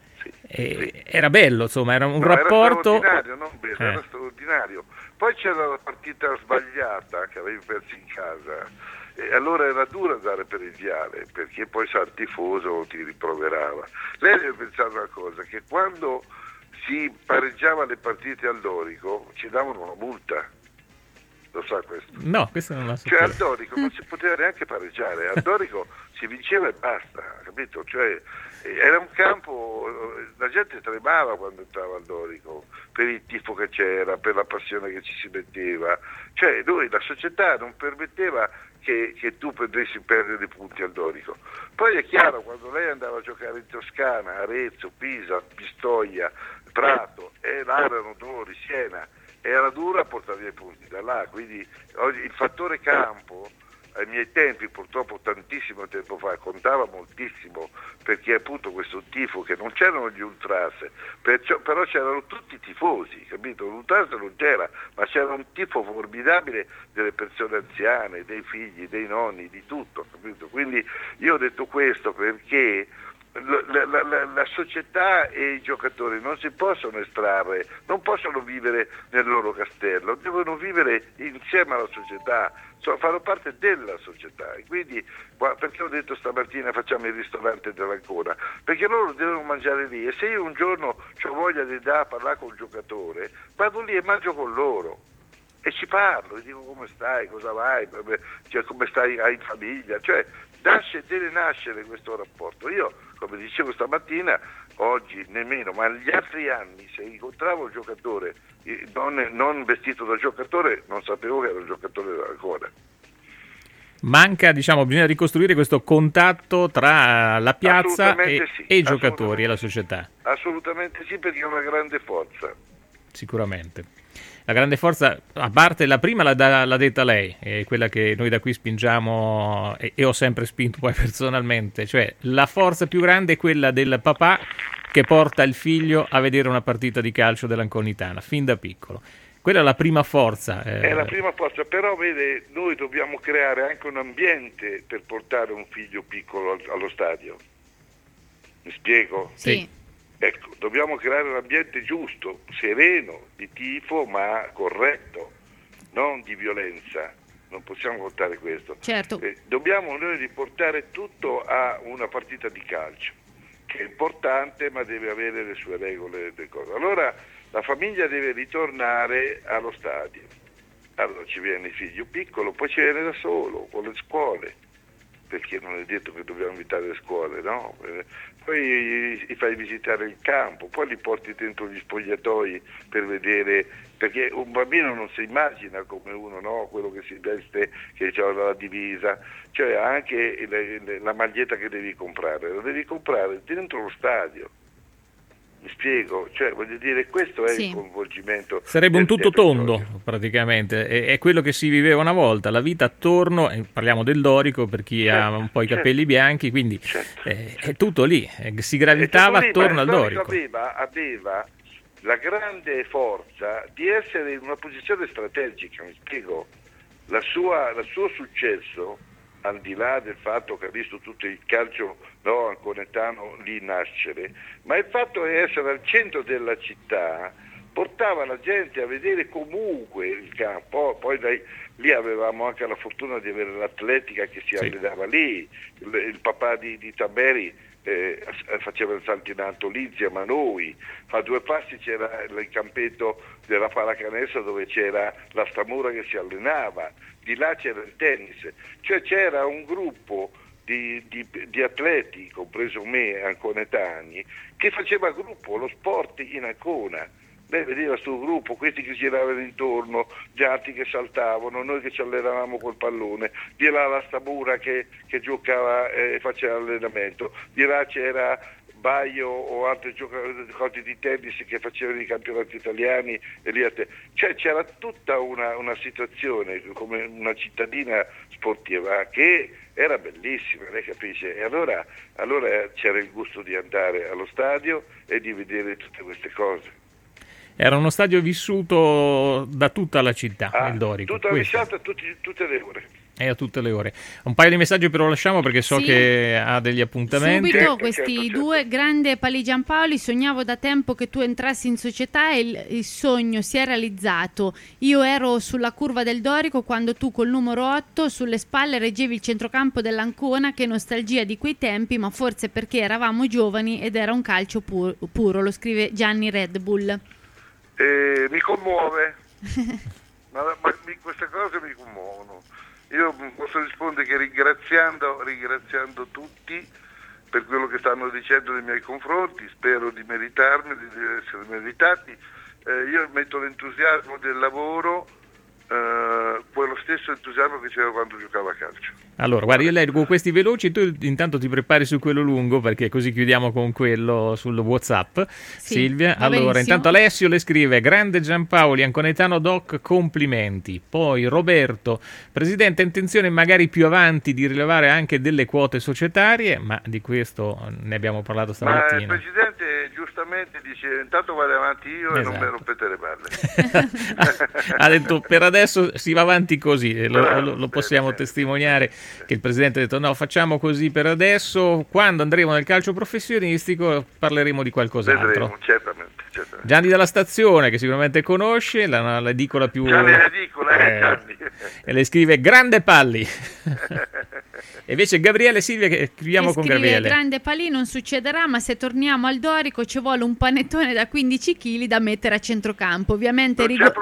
Era bello, insomma, era un rapporto. Era straordinario, non bello, era straordinario. Poi c'era la partita sbagliata che avevi perso in casa, e allora era duro andare per il viale, perché poi il tifoso ti rimproverava. Lei deve pensare una cosa, che quando si pareggiava le partite al Dorico ci davano una multa. Lo sa questo? No, questo non lo sapevo. Cioè al Dorico non si poteva neanche pareggiare, al Dorico si vinceva e basta, capito? Cioè era un campo, la gente tremava quando entrava al Dorico per il tifo che c'era, per la passione che ci si metteva, cioè la società non permetteva che tu potessi perdere dei punti al Dorico. Poi è chiaro, quando lei andava a giocare in Toscana, Arezzo, Pisa, Pistoia, Prato, là erano dolori, Siena, era dura portare via i punti da là, quindi oggi il fattore campo ai miei tempi, purtroppo tantissimo tempo fa, contava moltissimo, perché appunto questo tifo, che non c'erano gli ultras, però c'erano tutti i tifosi, capito? L'ultras non c'era, ma c'era un tifo formidabile delle persone anziane, dei figli, dei nonni, di tutto, capito? Quindi io ho detto questo perché la società e i giocatori non si possono estrarre, non possono vivere nel loro castello, devono vivere insieme alla società, fanno parte della società. E quindi perché ho detto stamattina facciamo il ristorante dell'Ancona? Perché loro devono mangiare lì, e se io un giorno ho voglia di andare a parlare con il giocatore, vado lì e mangio con loro e ci parlo, e dico come stai, cosa vai, cioè, come stai in famiglia, cioè deve nascere questo rapporto. Io, come dicevo stamattina, oggi nemmeno, ma negli altri anni, se incontravo il giocatore non vestito da giocatore, non sapevo che era un giocatore ancora. Manca, bisogna ricostruire questo contatto tra la piazza e i giocatori e la società. Assolutamente sì, perché è una grande forza. Sicuramente. La grande forza, a parte la prima l'ha detta lei, è quella che noi da qui spingiamo e ho sempre spinto poi personalmente, cioè la forza più grande è quella del papà che porta il figlio a vedere una partita di calcio dell'Anconitana, fin da piccolo. Quella è la prima forza. È la prima forza, però vede, noi dobbiamo creare anche un ambiente per portare un figlio piccolo allo stadio. Mi spiego? Sì. Ecco, dobbiamo creare un ambiente giusto, sereno, di tifo, ma corretto, non di violenza. Non possiamo contare questo. Certo. Dobbiamo noi riportare tutto a una partita di calcio, che è importante, ma deve avere le sue regole. Allora la famiglia deve ritornare allo stadio. Allora ci viene il figlio piccolo, poi ci viene da solo, con le scuole, perché non è detto che dobbiamo invitare le scuole, no? Poi li fai visitare il campo, poi li porti dentro gli spogliatoi per vedere, perché un bambino non si immagina come uno, no? Quello che si veste, che ha la divisa, cioè anche la maglietta che devi comprare, la devi comprare dentro lo stadio. Mi spiego, cioè voglio dire, questo è il coinvolgimento. Sarebbe un tutto tondo praticamente, è quello che si viveva una volta, la vita attorno, parliamo del dorico per chi ha un po' i capelli bianchi, quindi è tutto lì, si gravitava attorno al dorico. Aveva la grande forza di essere in una posizione strategica, mi spiego, il suo successo, al di là del fatto che ha visto tutto il calcio anconetano lì nascere, ma il fatto di essere al centro della città portava la gente a vedere comunque il campo. Poi lì avevamo anche la fortuna di avere l'atletica che si allenava lì, il papà di Tamberi faceva il salto in alto lì insieme a noi, a 2 passi c'era il campetto della pallacanestro dove c'era la Stamura che si allenava, di là c'era il tennis, cioè c'era un gruppo di atleti, compreso me, anconetani, che faceva gruppo, lo sport in Ancona. Lei vedeva sto gruppo, questi che giravano intorno, gli altri che saltavano, noi che ci allenavamo col pallone, di là la Stamura che giocava e faceva allenamento, di là c'era Baio o altri giocatori di tennis che facevano i campionati italiani e lì cioè c'era tutta una situazione come una cittadina sportiva che era bellissima, lei capisce? E allora c'era il gusto di andare allo stadio e di vedere tutte queste cose. Era uno stadio vissuto da tutta la città, il dorico. Tutta vissuta tutte le ore. A tutte le ore. Un paio di messaggi però lasciamo perché so che ha degli appuntamenti. Subito questi due. Grande Pali Giampaoli, sognavo da tempo che tu entrassi in società e il sogno si è realizzato. Io ero sulla curva del Dorico quando tu col numero 8 sulle spalle reggevi il centrocampo dell'Ancona. Che nostalgia di quei tempi, ma forse perché eravamo giovani ed era un calcio puro, lo scrive Gianni Red Bull. Mi commuove, ma queste cose mi commuovono. Io posso rispondere che ringraziando tutti per quello che stanno dicendo nei miei confronti, spero di meritarmi, di essere meritati. Io metto l'entusiasmo del lavoro, quello stesso entusiasmo che c'era quando giocavo a calcio. Allora, guarda, io leggo questi veloci, tu intanto ti prepari su quello lungo perché così chiudiamo con quello sul WhatsApp. Silvia, allora, intanto Alessio le scrive: grande Giampaoli, anconetano doc, complimenti. Poi Roberto, presidente, intenzione magari più avanti di rilevare anche delle quote societarie, ma di questo ne abbiamo parlato stamattina. Ma il presidente giustamente dice: intanto vado avanti io e non mi rompete le palle. Ha detto per adesso si va avanti così, lo possiamo testimoniare che il presidente ha detto no, facciamo così per adesso, quando andremo nel calcio professionistico parleremo di qualcos'altro. Vedremo, certamente. Gianni dalla Stazione, che sicuramente conosce, l'edicola più... Gianni Gianni. E le scrive grande Palli. E invece Gabriele Silvia, che scriviamo con Gabriele. Grande Palli, non succederà, ma se torniamo al Dorico ci vuole un panettone da 15 kg da mettere a centrocampo. Ovviamente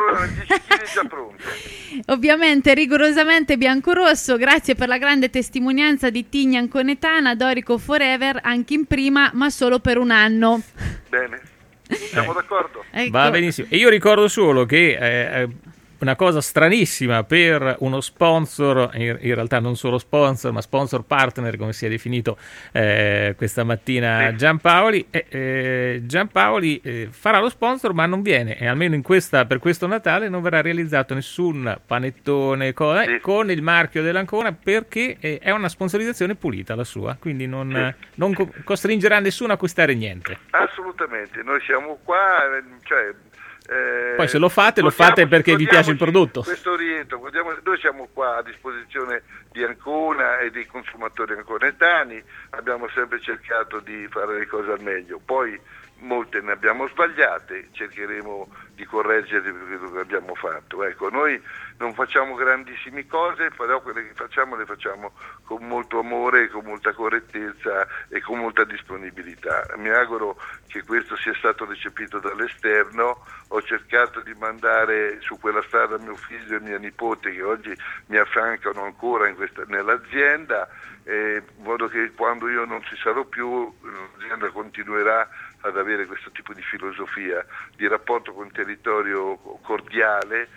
ovviamente rigorosamente biancorosso. Grazie per la grande testimonianza di Tigna Anconetana, Dorico forever, anche in prima, ma solo per un anno. Bene, siamo d'accordo. Ecco. Va benissimo. E io ricordo solo che una cosa stranissima per uno sponsor, in realtà non solo sponsor, ma sponsor partner, come si è definito questa mattina Giampaoli. Giampaoli farà lo sponsor, ma non viene, e almeno per questo Natale non verrà realizzato nessun panettone con il marchio dell'Ancona, perché è una sponsorizzazione pulita la sua, quindi non costringerà nessuno a acquistare niente. Assolutamente, noi siamo qua, poi se lo fate perché vi piace il prodotto. Questo rientro, noi siamo qua a disposizione di Ancona e dei consumatori anconetani, abbiamo sempre cercato di fare le cose al meglio, poi molte ne abbiamo sbagliate, cercheremo di correggere quello che abbiamo fatto. Ecco, noi non facciamo grandissime cose, però quelle che facciamo le facciamo con molto amore, con molta correttezza e con molta disponibilità. Mi auguro che questo sia stato recepito dall'esterno. Ho cercato di mandare su quella strada mio figlio e mia nipote, che oggi mi affiancano ancora nell'azienda, in modo che quando io non ci sarò più l'azienda continuerà ad avere questo tipo di filosofia di rapporto con il territorio cordiale,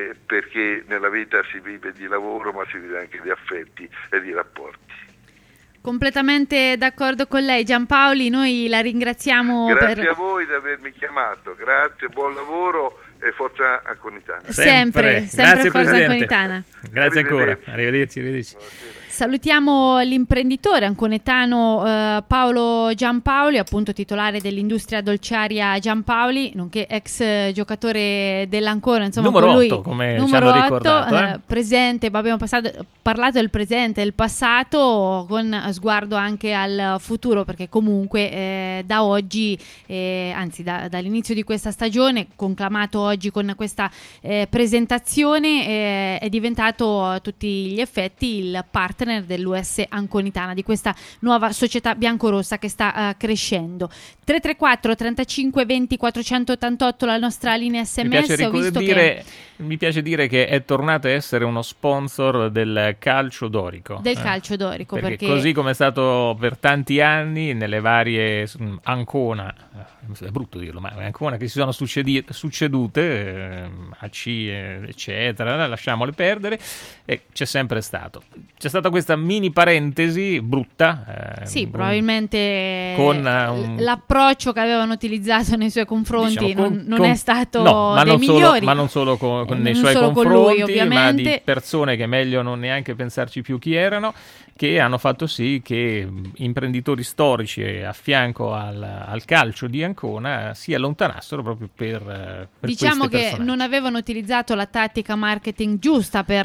perché nella vita si vive di lavoro, ma si vive anche di affetti e di rapporti. Completamente d'accordo con lei, Giampaoli, noi la ringraziamo. Grazie a voi di avermi chiamato, grazie, buon lavoro e forza Anconitana. Sempre Grazie, forza Presidente. Anconitana. Grazie ancora, arrivederci. Salutiamo l'imprenditore anconetano Paolo Giampaoli, appunto titolare dell'industria dolciaria Giampaoli, nonché ex giocatore dell'Ancona, insomma numero colui, 8, come ci numero hanno 8, ricordato. presente, abbiamo parlato del presente e del passato con sguardo anche al futuro, perché comunque da oggi, anzi dall'inizio di questa stagione, conclamato oggi con questa presentazione, è diventato a tutti gli effetti il partner dell'US Anconitana, di questa nuova società biancorossa che sta crescendo. 334 35 20 488 la nostra linea SMS. Mi piace dire che è tornato a essere uno sponsor del calcio dorico. Del calcio dorico, perché così come è stato per tanti anni nelle varie Ancona, è brutto dirlo, ma Ancona che si sono succedute, AC eccetera, lasciamole perdere, e c'è sempre stato. C'è stata questa mini parentesi brutta. Sì, probabilmente con l'approccio che avevano utilizzato nei suoi confronti, diciamo, non è stato dei migliori. Ma non solo nei non suoi solo confronti, con lui, ovviamente, ma di persone che meglio non neanche pensarci più chi erano, che hanno fatto sì che imprenditori storici a fianco al calcio di Ancona si allontanassero proprio per diciamo che personaggi. Non avevano utilizzato la tattica marketing giusta per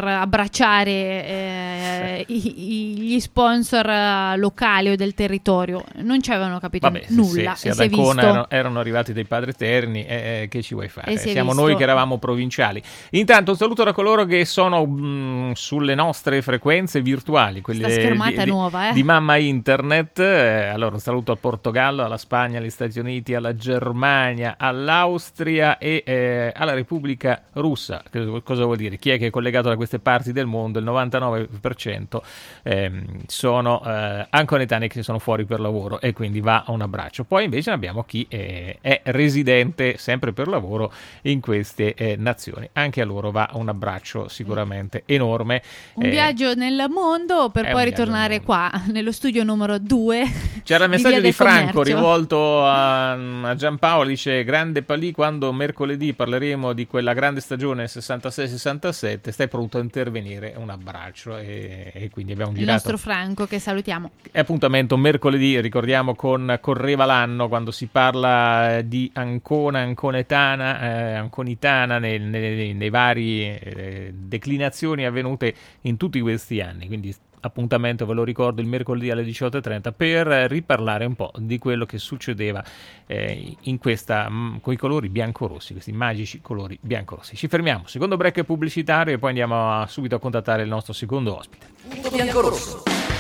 abbracciare gli sponsor locali o del territorio, non ci avevano capito nulla. Se ad Ancona erano arrivati dei padri eterni, che ci vuoi fare? Siamo noi che eravamo provinciali. Intanto un saluto da coloro che sono sulle nostre frequenze virtuali, quelle nuova, di Mamma Internet. Allora un saluto al Portogallo, alla Spagna, agli Stati Uniti, alla Germania, all'Austria e alla Repubblica Russa. Cosa vuol dire? Chi è che è collegato da queste parti del mondo? Il 99% sono anconetani che sono fuori per lavoro, e quindi va un abbraccio. Poi invece abbiamo chi è residente sempre per lavoro in queste nazioni. Anche a loro va un abbraccio sicuramente enorme. Un viaggio nel mondo per poi ritornare qua nello studio numero 2. C'era il messaggio di Franco Commercio, rivolto a Giampaolo, dice: grande Palì, quando mercoledì parleremo di quella grande stagione 66-67 stai pronto a intervenire? Un abbraccio. E quindi abbiamo girato il nostro Franco, che salutiamo. È appuntamento mercoledì, ricordiamo, con Correva l'anno, quando si parla di Ancona, Anconetana, Anconitana nei vari declinazioni avvenute in tutti questi anni. Quindi appuntamento, ve lo ricordo, il mercoledì alle 18:30 per riparlare un po' di quello che succedeva in questa con i colori biancorossi, questi magici colori biancorossi. Ci fermiamo, secondo break pubblicitario, e poi andiamo subito a contattare il nostro secondo ospite. Punto biancorosso.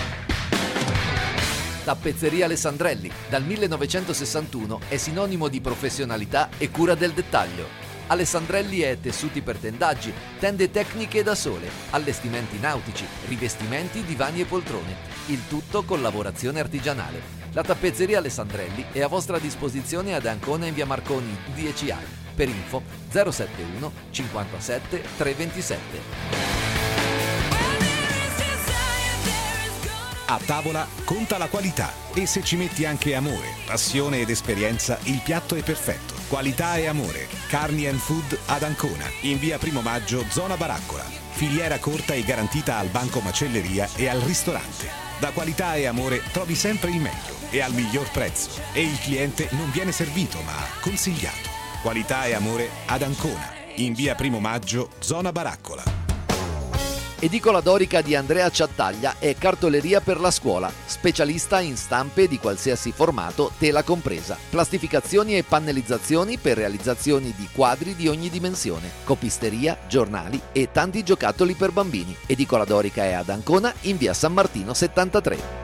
Tappezzeria Alessandrelli, dal 1961 è sinonimo di professionalità e cura del dettaglio. Alessandrelli è tessuti per tendaggi, tende tecniche da sole, allestimenti nautici, rivestimenti, divani e poltrone. Il tutto con lavorazione artigianale. La tappezzeria Alessandrelli è a vostra disposizione ad Ancona in via Marconi 10A. Per info 071 57 327. A tavola conta la qualità, e se ci metti anche amore, passione ed esperienza, il piatto è perfetto. Qualità e amore. Carni and Food ad Ancona, in via Primo Maggio, zona Baraccola. Filiera corta e garantita al banco macelleria e al ristorante. Da Qualità e Amore trovi sempre il meglio e al miglior prezzo. E il cliente non viene servito, ma consigliato. Qualità e Amore ad Ancona, in via Primo Maggio, zona Baraccola. Edicola Dorica di Andrea Ciattaglia è cartoleria per la scuola, specialista in stampe di qualsiasi formato, tela compresa, plastificazioni e pannellizzazioni per realizzazioni di quadri di ogni dimensione, copisteria, giornali e tanti giocattoli per bambini. Edicola Dorica è ad Ancona in via San Martino 73.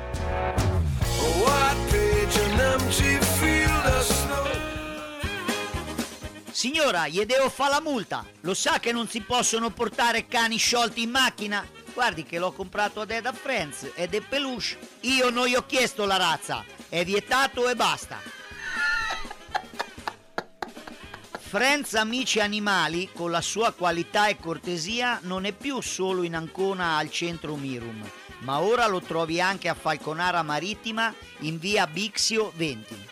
Signora, gli devo fare la multa. Lo sa che non si possono portare cani sciolti in macchina? Guardi che l'ho comprato ad Eda Friends ed è peluche. Io non gli ho chiesto la razza. È vietato e basta. Friends Amici Animali, con la sua qualità e cortesia, non è più solo in Ancona al centro Mirum. ma ora lo trovi anche a Falconara Marittima in via Bixio 20.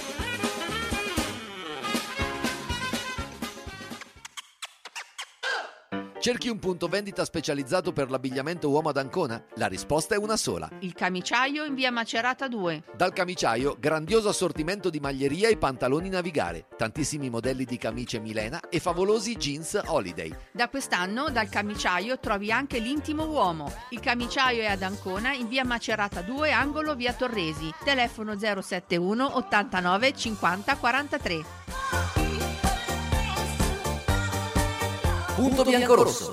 Cerchi un punto vendita specializzato per l'abbigliamento uomo ad Ancona? La risposta è una sola. Il Camiciaio in via Macerata 2. Dal Camiciaio, grandioso assortimento di maglieria e pantaloni Navigare, tantissimi modelli di camicie Milena e favolosi jeans Holiday. Da quest'anno dal Camiciaio trovi anche l'intimo uomo. Il Camiciaio è ad Ancona in via Macerata 2, angolo via Torresi. Telefono 071 89 50 43. Punto biancorosso.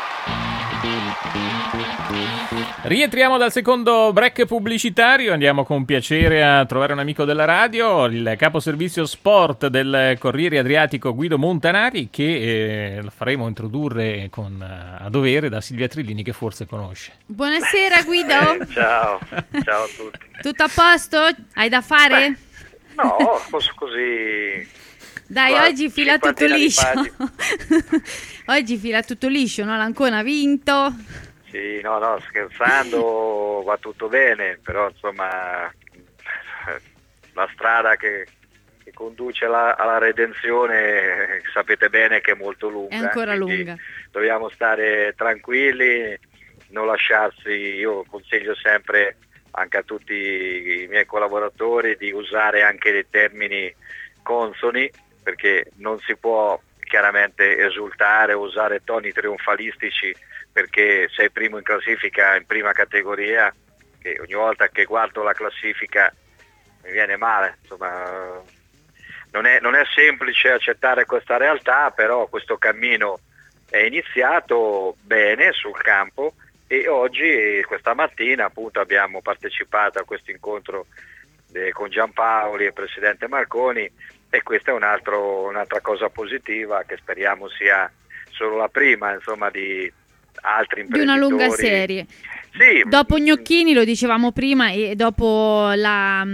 Rientriamo dal secondo break pubblicitario, andiamo con piacere a trovare un amico della radio, il capo servizio sport del Corriere Adriatico Guido Montanari, che faremo introdurre a dovere da Silvia Trillini, che forse conosce. Buonasera Guido. Ciao a tutti. Tutto a posto? Hai da fare? No, così. Dai, oggi fila tutto liscio. Oggi fila tutto liscio, no? L'Ancona ha vinto. Sì, no, scherzando va tutto bene, però insomma la strada che conduce alla redenzione sapete bene che è molto lunga. È ancora lunga. Dobbiamo stare tranquilli, non lasciarsi, io consiglio sempre anche a tutti i miei collaboratori di usare anche dei termini consoni, perché non si può chiaramente esultare o usare toni trionfalistici perché sei primo in classifica in prima categoria, che ogni volta che guardo la classifica mi viene male, insomma non è semplice accettare questa realtà, però questo cammino è iniziato bene sul campo e oggi, questa mattina appunto, abbiamo partecipato a questo incontro con Giampaoli e il presidente Marconi, e questa è un'altra cosa positiva che speriamo sia solo la prima, insomma, di altri imprenditori. Di una lunga serie. Sì. Dopo Gnocchini, lo dicevamo prima, e dopo il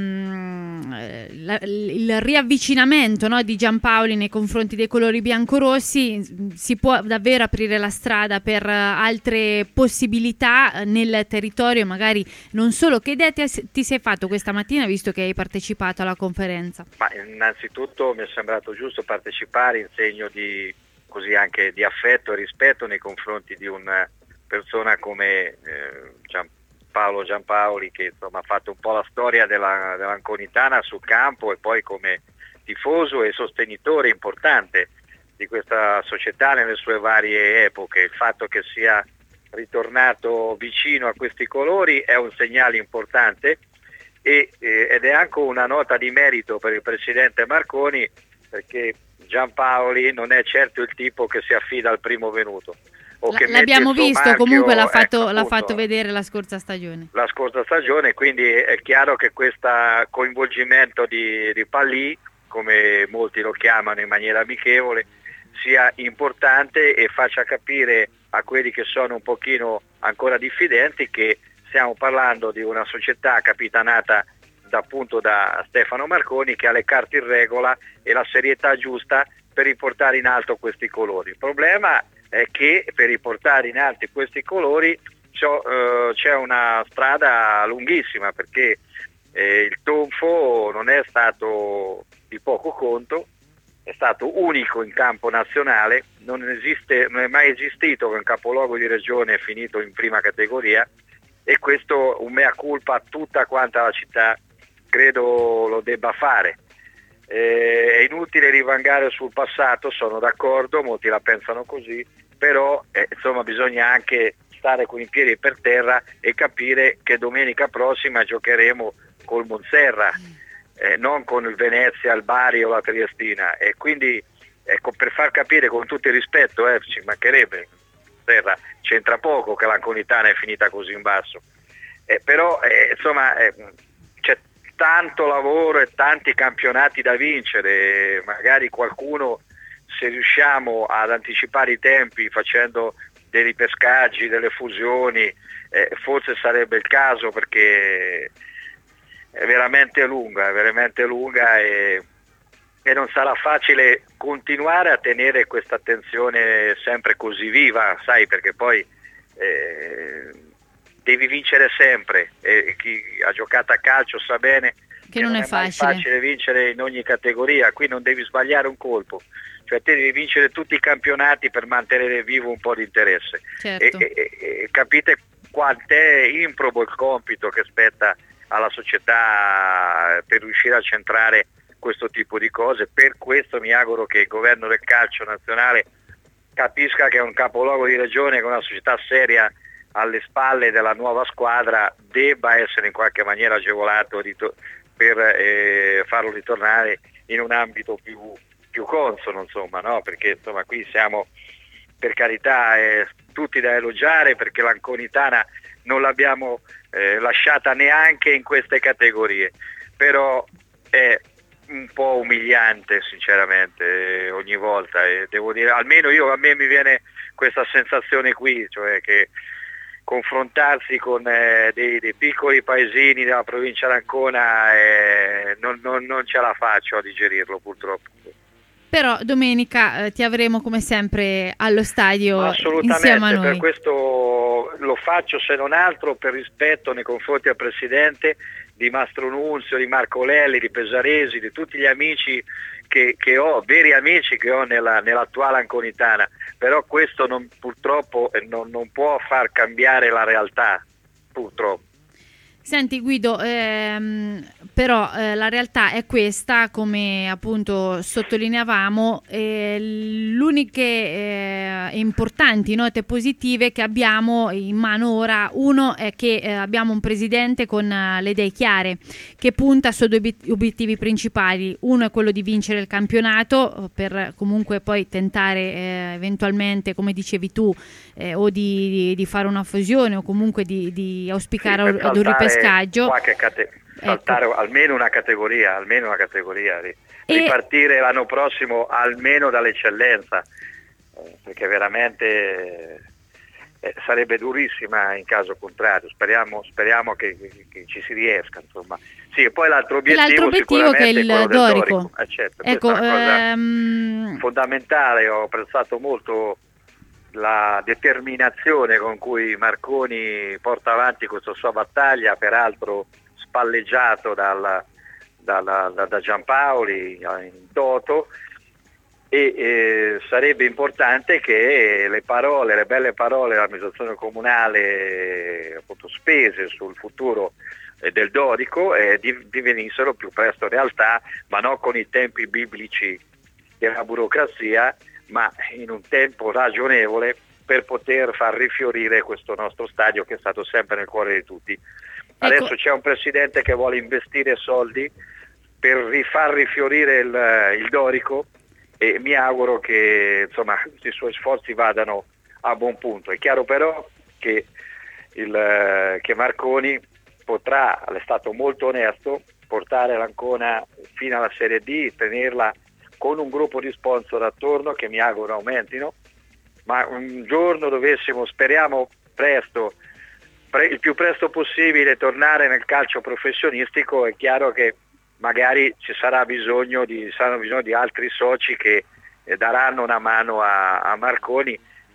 riavvicinamento, no, di Giampaoli nei confronti dei colori biancorossi, si può davvero aprire la strada per altre possibilità nel territorio, magari non solo. Che idea ti sei fatto questa mattina, visto che hai partecipato alla conferenza? Ma innanzitutto mi è sembrato giusto partecipare in segno di così anche di affetto e rispetto nei confronti di una persona come Paolo Giampaoli, che insomma ha fatto un po' la storia dell'Anconitana sul campo e poi come tifoso e sostenitore importante di questa società nelle sue varie epoche. Il fatto che sia ritornato vicino a questi colori è un segnale importante ed è anche una nota di merito per il presidente Marconi, perché Giampaoli non è certo il tipo che si affida al primo venuto. L'abbiamo visto, marchio, comunque l'ha appunto, fatto vedere la scorsa stagione. Quindi è chiaro che questo coinvolgimento di Pallì, come molti lo chiamano in maniera amichevole, sia importante e faccia capire a quelli che sono un pochino ancora diffidenti che stiamo parlando di una società capitanata appunto da Stefano Marconi, che ha le carte in regola e la serietà giusta per riportare in alto questi colori. Il problema è che per riportare in alto questi colori c'è una strada lunghissima, perché il tonfo non è stato di poco conto, è stato unico in campo nazionale, non è mai esistito che un capoluogo di regione è finito in prima categoria, e questo un mea culpa a tutta quanta la città credo lo debba fare. È inutile rivangare sul passato, sono d'accordo, molti la pensano così, però insomma bisogna anche stare con i piedi per terra e capire che domenica prossima giocheremo col Monserra, non con il Venezia, il Bari o la Triestina, e quindi ecco, per far capire con tutto il rispetto, ci mancherebbe, Monserra c'entra poco che l'Anconitana è finita così in basso, però insomma c'è tanto lavoro e tanti campionati da vincere, magari qualcuno, se riusciamo ad anticipare i tempi facendo dei ripescaggi, delle fusioni, forse sarebbe il caso, perché è veramente lunga e non sarà facile continuare a tenere questa attenzione sempre così viva, sai, perché poi devi vincere sempre, e chi ha giocato a calcio sa bene che non è facile vincere in ogni categoria. Qui non devi sbagliare un colpo, cioè te devi vincere tutti i campionati per mantenere vivo un po' di interesse. Certo. E capite quant'è improbo il compito che spetta alla società per riuscire a centrare questo tipo di cose. Per questo mi auguro che il governo del calcio nazionale capisca che è un capoluogo di regione con una società seria alle spalle della nuova squadra debba essere in qualche maniera agevolato per farlo ritornare in un ambito più consono, insomma, no? Perché insomma qui siamo, per carità, tutti da elogiare, perché l'Anconitana non l'abbiamo lasciata neanche in queste categorie, però è un po' umiliante sinceramente ogni volta, e devo dire, almeno a me mi viene questa sensazione qui, cioè che confrontarsi con dei piccoli paesini della provincia d'Ancona non ce la faccio a digerirlo, purtroppo. Però domenica ti avremo come sempre allo stadio insieme a noi. Per questo lo faccio, se non altro per rispetto nei confronti del presidente, di Mastro Nunzio, di Marco Lelli, di Pesaresi, di tutti gli amici che ho, veri amici che ho nell'attuale Anconitana. Però questo purtroppo non può far cambiare la realtà, purtroppo. Senti Guido, però la realtà è questa, come appunto sottolineavamo, l'uniche importanti note positive che abbiamo in mano ora, uno è che abbiamo un presidente con le idee chiare, che punta su due obiettivi principali. Uno è quello di vincere il campionato per comunque poi tentare eventualmente, come dicevi tu, o di fare una fusione o comunque di auspicare ad un ripescaggio. Saltare almeno una categoria, ripartire l'anno prossimo almeno dall'eccellenza, perché veramente sarebbe durissima in caso contrario. Speriamo che ci si riesca, insomma. Sì, e poi l'altro obiettivo che è il Dorico. Certo, ecco, questa è una cosa fondamentale. Ho apprezzato molto la determinazione con cui Marconi porta avanti questa sua battaglia, peraltro spalleggiato da Giampaoli in toto, e sarebbe importante che le belle parole dell'amministrazione comunale, appunto, spese sul futuro del Dorico divenissero più presto realtà, ma non con i tempi biblici della burocrazia, ma in un tempo ragionevole, per poter far rifiorire questo nostro stadio che è stato sempre nel cuore di tutti. Adesso c'è un presidente che vuole investire soldi per rifar rifiorire il Dorico, e mi auguro che insomma i suoi sforzi vadano a buon punto. È chiaro però che Marconi potrà, è stato molto onesto, portare l'Ancona fino alla Serie D, tenerla con un gruppo di sponsor attorno che mi auguro aumentino, ma un giorno dovessimo, speriamo presto, il più presto possibile, tornare nel calcio professionistico, è chiaro che magari saranno bisogno di altri soci che daranno una mano a Marconi,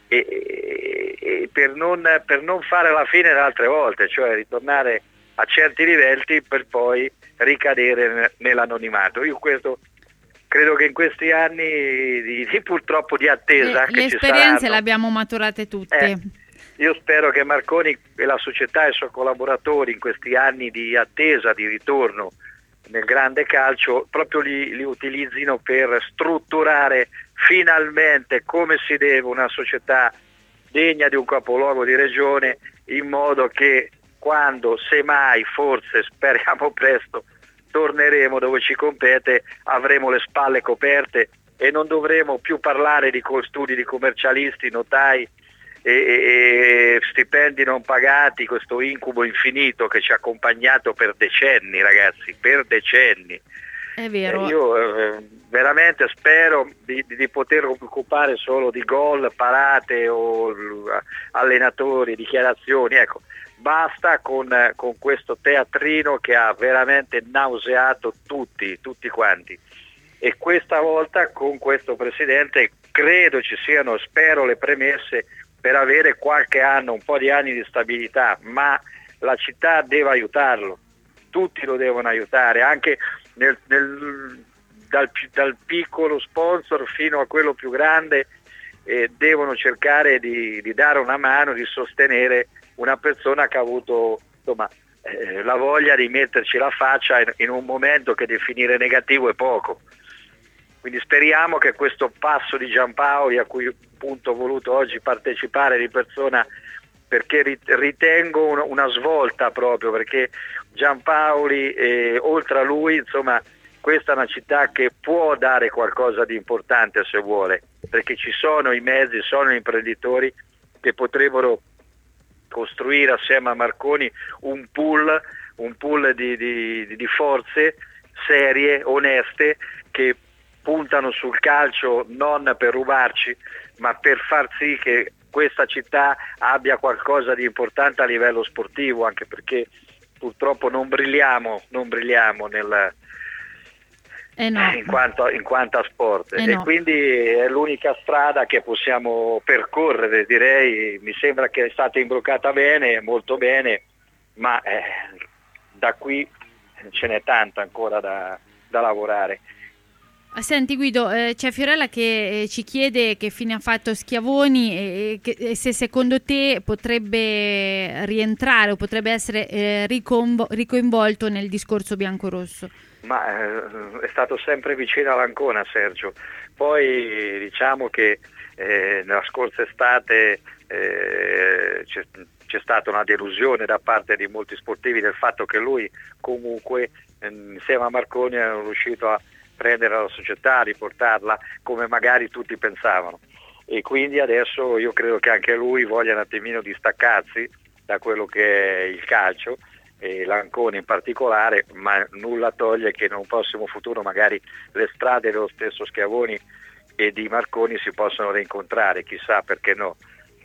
e per non fare la fine da altre volte, cioè ritornare a certi livelli per poi ricadere nell'anonimato. Io questo credo che in questi anni purtroppo di attesa le esperienze le abbiamo maturate tutte. Io spero che Marconi e la società e i suoi collaboratori in questi anni di attesa di ritorno nel grande calcio proprio li utilizzino per strutturare finalmente come si deve una società degna di un capoluogo di regione, in modo che quando, semmai, forse, speriamo presto, torneremo dove ci compete, avremo le spalle coperte e non dovremo più parlare di studi di commercialisti, notai e stipendi non pagati, questo incubo infinito che ci ha accompagnato per decenni, ragazzi, per decenni. È vero. Io veramente spero di poter occupare solo di gol, parate o allenatori, dichiarazioni, ecco. Basta con questo teatrino che ha veramente nauseato tutti quanti, e questa volta con questo presidente credo ci siano, spero, le premesse per avere qualche anno, un po' di anni di stabilità, ma la città deve aiutarlo, tutti lo devono aiutare, anche dal piccolo sponsor fino a quello più grande, devono cercare di dare una mano, di sostenere una persona che ha avuto la voglia di metterci la faccia in un momento che definire negativo è poco. Quindi speriamo che questo passo di Giampaoli, a cui appunto ho voluto oggi partecipare di persona, perché ritengo una svolta proprio, perché Giampaoli oltre a lui, insomma, questa è una città che può dare qualcosa di importante se vuole, perché ci sono i mezzi, sono gli imprenditori che potrebbero costruire assieme a Marconi un pool di forze serie, oneste, che puntano sul calcio non per rubarci, ma per far sì che questa città abbia qualcosa di importante a livello sportivo, anche perché purtroppo non brilliamo in quanto a sport, e quindi è l'unica strada che possiamo percorrere, direi. Mi sembra che è stata imbroccata bene, molto bene, ma da qui ce n'è tanta ancora da lavorare. Senti Guido, c'è Fiorella che ci chiede che fine ha fatto Schiavoni e se secondo te potrebbe rientrare o potrebbe essere ricoinvolto nel discorso biancorosso. Ma è stato sempre vicino all'Ancona Sergio, poi diciamo che nella scorsa estate c'è stata una delusione da parte di molti sportivi del fatto che lui comunque insieme a Marconi è riuscito a prendere la società, a riportarla come magari tutti pensavano, e quindi adesso io credo che anche lui voglia un attimino distaccarsi da quello che è il calcio, e l'Ancona in particolare, ma nulla toglie che in un prossimo futuro magari le strade dello stesso Schiavoni e di Marconi si possono rincontrare, chissà, perché no.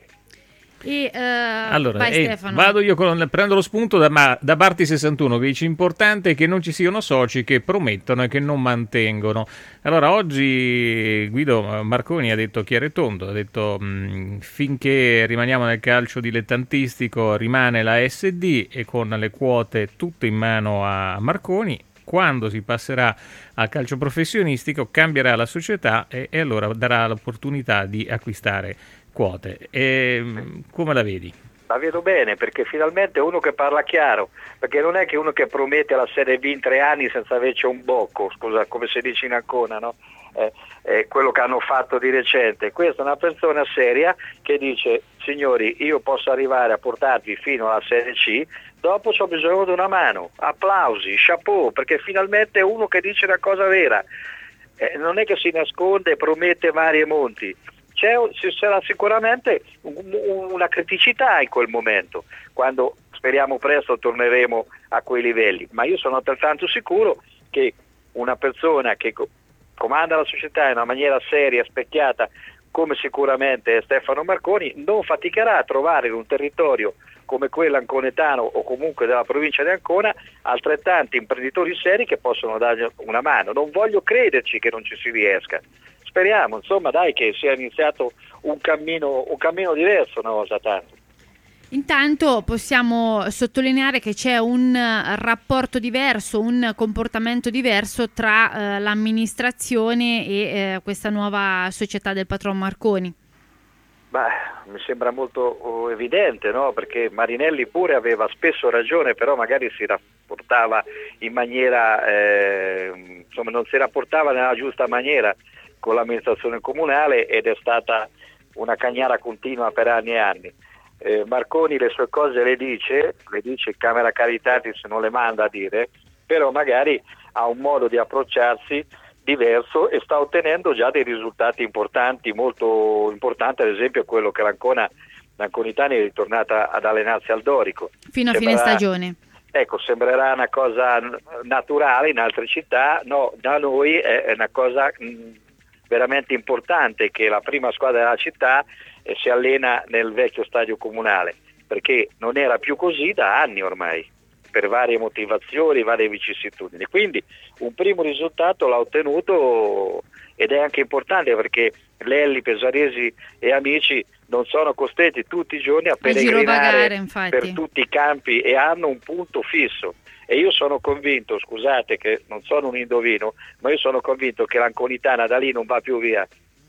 Allora, vai Stefano. Vado io prendo lo spunto da Barti 61 che dice: importante è che non ci siano soci che promettono e che non mantengono. Allora oggi Guido Marconi ha detto chiaro e tondo, ha detto finché rimaniamo nel calcio dilettantistico rimane la SD e con le quote tutte in mano a Marconi. Quando si passerà al calcio professionistico cambierà la società e allora darà l'opportunità di acquistare quote. Come la vedi? La vedo bene, perché finalmente è uno che parla chiaro, perché non è che uno che promette la Serie B in 3 anni senza averci un bocco, scusa, come si dice in Ancona, no? Quello che hanno fatto di recente. Questa è una persona seria che dice: signori, io posso arrivare a portarvi fino alla Serie C, dopo c'ho bisogno di una mano. Applausi, chapeau, perché finalmente è uno che dice una cosa vera, non è che si nasconde e promette mari e monti. Ci sarà sicuramente una criticità in quel momento, quando speriamo presto torneremo a quei livelli, ma io sono altrettanto sicuro che una persona che comanda la società in una maniera seria, specchiata, come sicuramente è Stefano Marconi, non faticherà a trovare in un territorio come quello anconetano o comunque della provincia di Ancona altrettanti imprenditori seri che possono dargli una mano. Non voglio crederci che non ci si riesca. Speriamo, insomma, dai, che sia iniziato un cammino diverso una volta tanto. Intanto possiamo sottolineare che c'è un rapporto diverso, un comportamento diverso tra l'amministrazione e questa nuova società del patron Marconi. Mi sembra molto evidente, no? Perché Marinelli pure aveva spesso ragione, però magari si rapportava in maniera, non si rapportava nella giusta maniera con l'amministrazione comunale, ed è stata una cagnara continua per anni e anni. Marconi le sue cose le dice Camera Caritatis, non le manda a dire, però magari ha un modo di approcciarsi diverso e sta ottenendo già dei risultati importanti, molto importanti, ad esempio quello che l'Anconitana è ritornata ad allenarsi al Dorico. Fino a fine stagione. Ecco, sembrerà una cosa naturale in altre città, no, da noi è una cosa veramente importante che la prima squadra della città si allena nel vecchio stadio comunale, perché non era più così da anni ormai, per varie motivazioni, varie vicissitudini. Quindi un primo risultato l'ha ottenuto, ed è anche importante perché Lelli, Pesaresi e amici non sono costretti tutti i giorni a peregrinare per tutti i campi e hanno un punto fisso. E io sono convinto, scusate che non sono un indovino, ma io sono convinto che l'Anconitana da lì non va più via.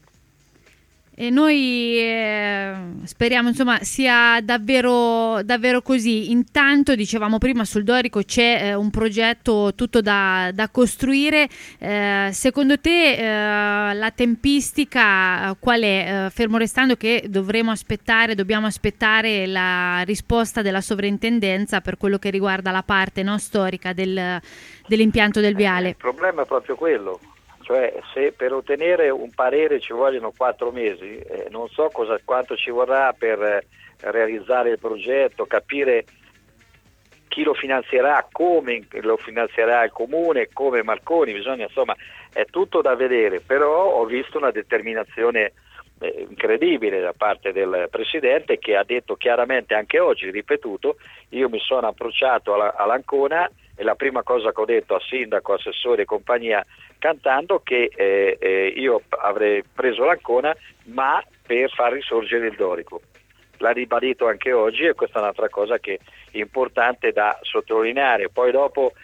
E noi speriamo insomma sia davvero così. Intanto dicevamo prima sul Dorico c'è un progetto tutto da costruire. Secondo te la tempistica qual è? Fermo restando che dobbiamo aspettare la risposta della sovrintendenza per quello che riguarda la parte storica dell'impianto del viale. Il problema è proprio quello. Cioè, se per ottenere un parere ci vogliono 4 mesi, non so quanto ci vorrà per realizzare il progetto, capire chi lo finanzierà, come lo finanzierà il comune, come Marconi, insomma, è tutto da vedere, però ho visto una determinazione incredibile da parte del Presidente, che ha detto chiaramente anche oggi, ripetuto, io mi sono approcciato all'Ancona e la prima cosa che ho detto a sindaco, assessore e compagnia, cantando che io avrei preso l'Ancona ma per far risorgere il Dorico. L'ha ribadito anche oggi e questa è un'altra cosa che è importante da sottolineare. Poi dopo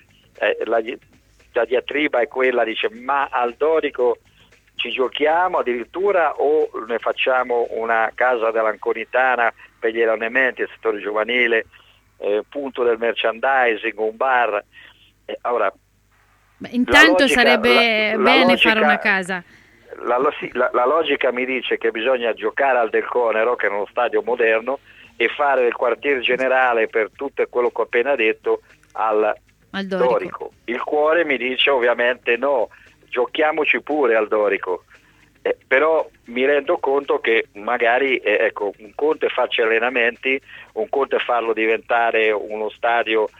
la diatriba è quella, dice, ma al Dorico ci giochiamo addirittura o ne facciamo una casa dell'Anconitana per gli allenamenti, il settore giovanile, punto del merchandising, un bar. Ora, intanto sarebbe bene fare una casa. La logica mi dice che bisogna giocare al Del Conero, che è uno stadio moderno, e fare il quartier generale per tutto quello che ho appena detto al Dorico. Il cuore mi dice ovviamente no, giochiamoci pure al Dorico. Però mi rendo conto che magari un conto è farci allenamenti, un conto è farlo diventare uno stadio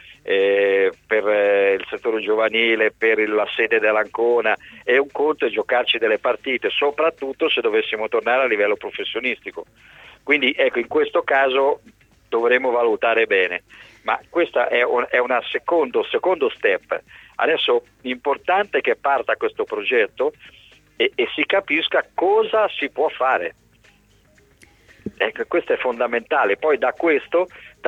per il settore giovanile, per la sede dell'Ancona, e un conto è giocarci delle partite, soprattutto se dovessimo tornare a livello professionistico. Quindi in questo caso dovremo valutare bene, ma questo è un secondo step. Adesso l'importante è che parta questo progetto e si capisca cosa si può fare. Questo è fondamentale. Poi da questo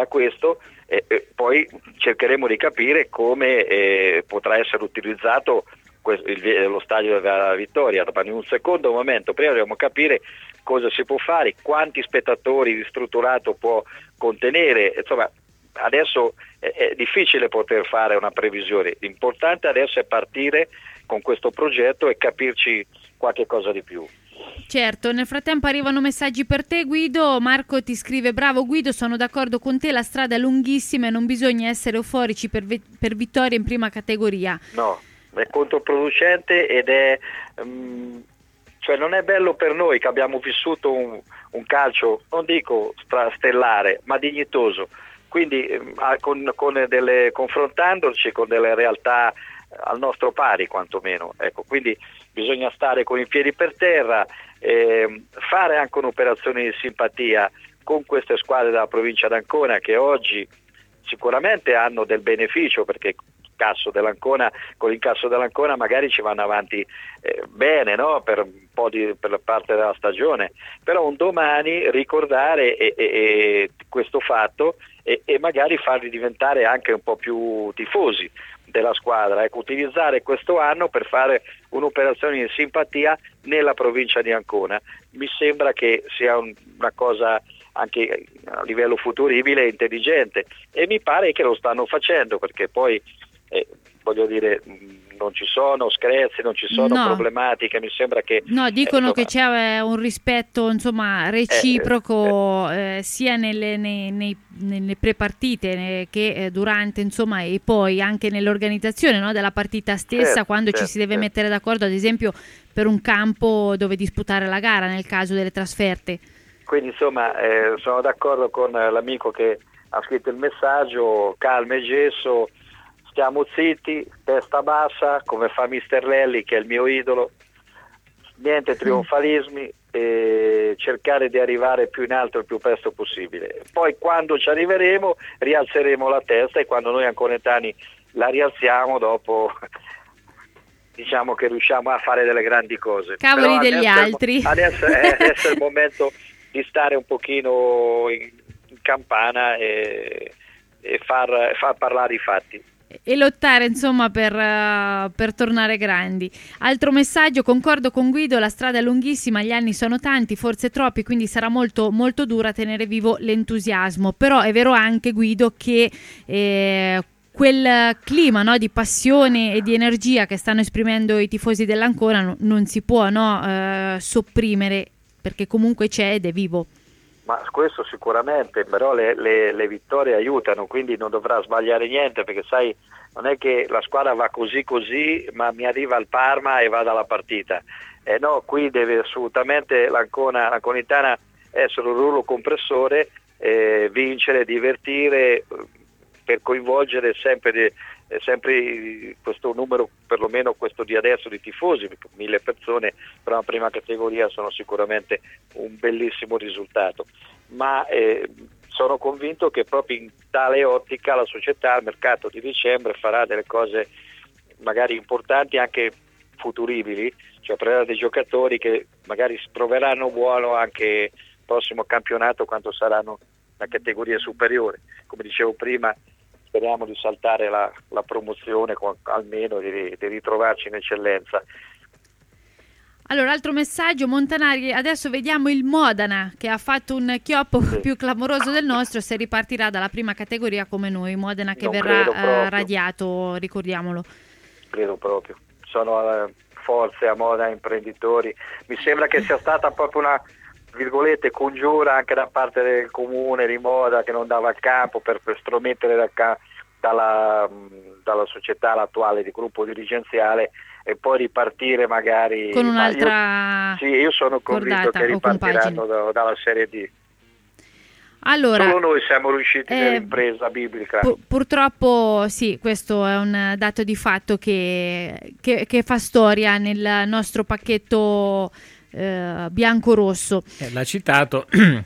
poi cercheremo di capire come potrà essere utilizzato lo stadio della Vittoria. In un secondo momento prima dobbiamo capire cosa si può fare, quanti spettatori ristrutturato può contenere, insomma adesso è difficile poter fare una previsione. L'importante adesso è partire con questo progetto e capirci qualche cosa di più. Certo, nel frattempo arrivano messaggi per te, Guido. Marco ti scrive: bravo Guido, sono d'accordo con te, la strada è lunghissima e non bisogna essere euforici per vittorie in prima categoria. No, è controproducente ed è cioè non è bello per noi che abbiamo vissuto un calcio, non dico stellare, ma dignitoso. Quindi confrontandoci con delle realtà al nostro pari quantomeno, quindi bisogna stare con i piedi per terra, fare anche un'operazione di simpatia con queste squadre della provincia d'Ancona che oggi sicuramente hanno del beneficio, perché con l'incasso dell'Ancona magari ci vanno avanti bene, no? Per un po' per la parte della stagione, però un domani ricordare questo fatto e magari farli diventare anche un po' più tifosi della squadra, utilizzare questo anno per fare un'operazione di simpatia nella provincia di Ancona. Mi sembra che sia una cosa anche a livello futuribile e intelligente, e mi pare che lo stanno facendo, perché poi voglio dire, non ci sono screzi, non ci sono problematiche, mi sembra che dicono che c'è un rispetto reciproco sia nelle prepartite che durante e poi anche nell'organizzazione della partita stessa, quando ci si deve mettere d'accordo ad esempio per un campo dove disputare la gara nel caso delle trasferte. Quindi sono d'accordo con l'amico che ha scritto il messaggio, calma e gesso, stiamo zitti, testa bassa, come fa Mister Lelli, che è il mio idolo, niente trionfalismi, e cercare di arrivare più in alto il più presto possibile. Poi quando ci arriveremo rialzeremo la testa, e quando noi anconetani la rialziamo dopo diciamo che riusciamo a fare delle grandi cose. Cavoli Però degli altri. Adesso è il momento di stare un pochino in campana e far parlare i fatti. E lottare insomma per tornare grandi. Altro messaggio: concordo con Guido, la strada è lunghissima, gli anni sono tanti, forse troppi, quindi sarà molto molto dura tenere vivo l'entusiasmo. Però è vero anche, Guido, che quel clima, no, di passione e di energia che stanno esprimendo i tifosi dell'Ancona non si può, no, sopprimere, perché comunque c'è ed è vivo. Ma questo sicuramente, però le vittorie aiutano, quindi non dovrà sbagliare niente, perché sai, non è che la squadra va così, ma mi arriva al Parma e vada alla partita. No, qui deve assolutamente l'Anconitana essere un rullo compressore, vincere, divertire, per coinvolgere sempre questo numero, perlomeno questo di adesso, di tifosi, 1000 persone per una prima categoria sono sicuramente un bellissimo risultato, ma sono convinto che proprio in tale ottica la società al mercato di dicembre farà delle cose magari importanti, anche futuribili, cioè prenderà dei giocatori che magari si troveranno buono anche il prossimo campionato quando saranno una categoria superiore. Come dicevo prima, speriamo di saltare la promozione, almeno di ritrovarci in eccellenza. Allora, altro messaggio: Montanari, adesso vediamo il Modena che ha fatto un chioppo più clamoroso del nostro, se ripartirà dalla prima categoria come noi. Modena che Non verrà radiato, ricordiamolo. Credo proprio, sono forze a Modena, imprenditori, mi sembra che sia stata proprio una, virgolette, congiura anche da parte del comune di Modena, che non dava il campo per stromettere dalla società attuale di gruppo dirigenziale e poi ripartire magari con un'altra io sono convinto che ripartiranno dalla Serie D. Allora, solo noi siamo riusciti nell'impresa biblica. Purtroppo sì, questo è un dato di fatto che fa storia nel nostro pacchetto bianco-rosso. L'ha citato,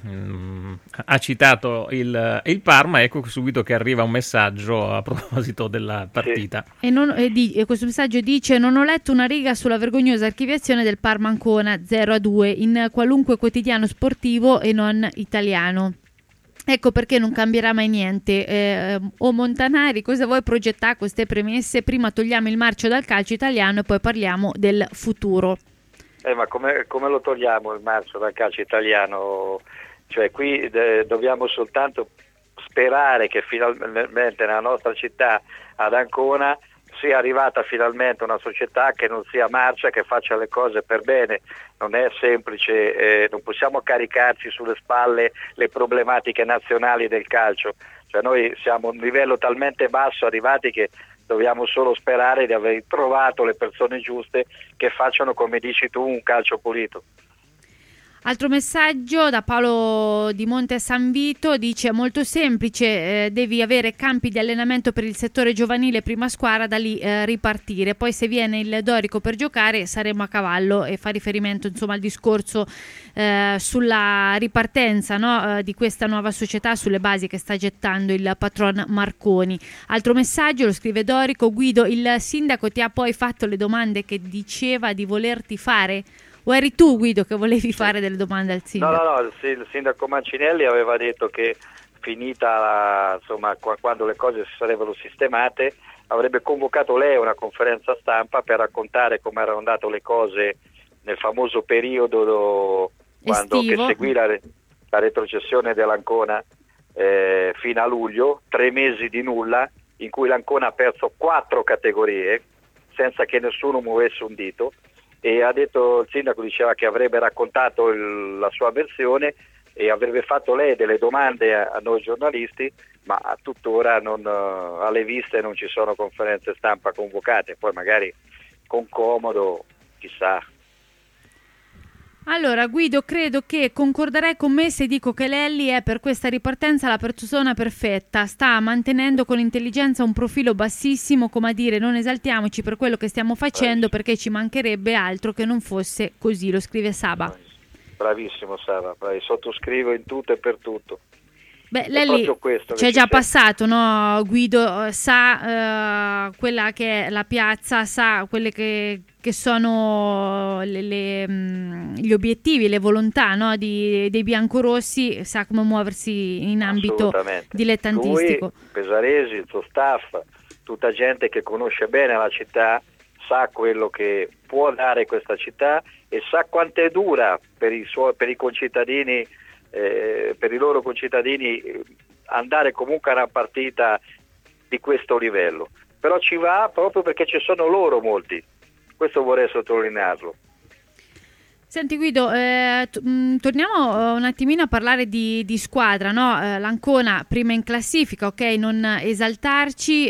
ha citato il Parma, ecco subito che arriva un messaggio a proposito della partita. Sì. E questo messaggio dice: non ho letto una riga sulla vergognosa archiviazione del Parma Ancona 0-2 in qualunque quotidiano sportivo e non italiano. Ecco perché non cambierà mai niente. Montanari, cosa vuoi progettare con queste premesse? Prima togliamo il marcio dal calcio italiano e poi parliamo del futuro. Ma come lo togliamo il marcio dal calcio italiano? Cioè qui dobbiamo soltanto sperare che finalmente nella nostra città, ad Ancona, sia arrivata finalmente una società che non sia marcia, che faccia le cose per bene. Non è semplice, non possiamo caricarci sulle spalle le problematiche nazionali del calcio. Cioè noi siamo a un livello talmente basso arrivati che dobbiamo solo sperare di aver trovato le persone giuste che facciano, come dici tu, un calcio pulito. Altro messaggio da Paolo di Monte San Vito, dice: molto semplice, devi avere campi di allenamento per il settore giovanile prima squadra, da lì ripartire, poi se viene il Dorico per giocare saremo a cavallo, e fa riferimento insomma al discorso sulla ripartenza, no, di questa nuova società sulle basi che sta gettando il patron Marconi. Altro messaggio, lo scrive Dorico: Guido, il sindaco ti ha poi fatto le domande che diceva di volerti fare? O eri tu, Guido, che volevi fare delle domande al sindaco? No, il sindaco Mancinelli aveva detto che finita quando le cose si sarebbero sistemate, avrebbe convocato lei una conferenza stampa per raccontare come erano andate le cose nel famoso periodo che seguì la retrocessione dell'Ancona fino a luglio, 3 mesi di nulla, in cui l'Ancona ha perso 4 categorie senza che nessuno muovesse un dito. E ha detto, il sindaco diceva che avrebbe raccontato la sua versione e avrebbe fatto lei delle domande a noi giornalisti, ma tuttora alle viste non ci sono conferenze stampa convocate, poi magari con comodo, chissà. Allora, Guido, credo che concorderai con me se dico che Lelli è per questa ripartenza la persona perfetta. Sta mantenendo con intelligenza un profilo bassissimo, come a dire: non esaltiamoci per quello che stiamo facendo, perché ci mancherebbe altro che non fosse così. Lo scrive Saba. Bravissimo Saba, sottoscrivo in tutto e per tutto. Beh, lei c'è già passato, no? Guido sa quella che è la piazza, sa quelle che sono gli obiettivi, le volontà, no? dei biancorossi, sa come muoversi in ambito dilettantistico. Lui, Pesaresi, il suo staff, tutta gente che conosce bene la città, sa quello che può dare questa città e sa quanto è dura per i concittadini, per i loro concittadini andare comunque a una partita di questo livello. Però ci va proprio perché ci sono loro molti. Questo vorrei sottolinearlo. Senti Guido, torniamo un attimino a parlare di squadra, no? L'Ancona prima in classifica, ok, non esaltarci,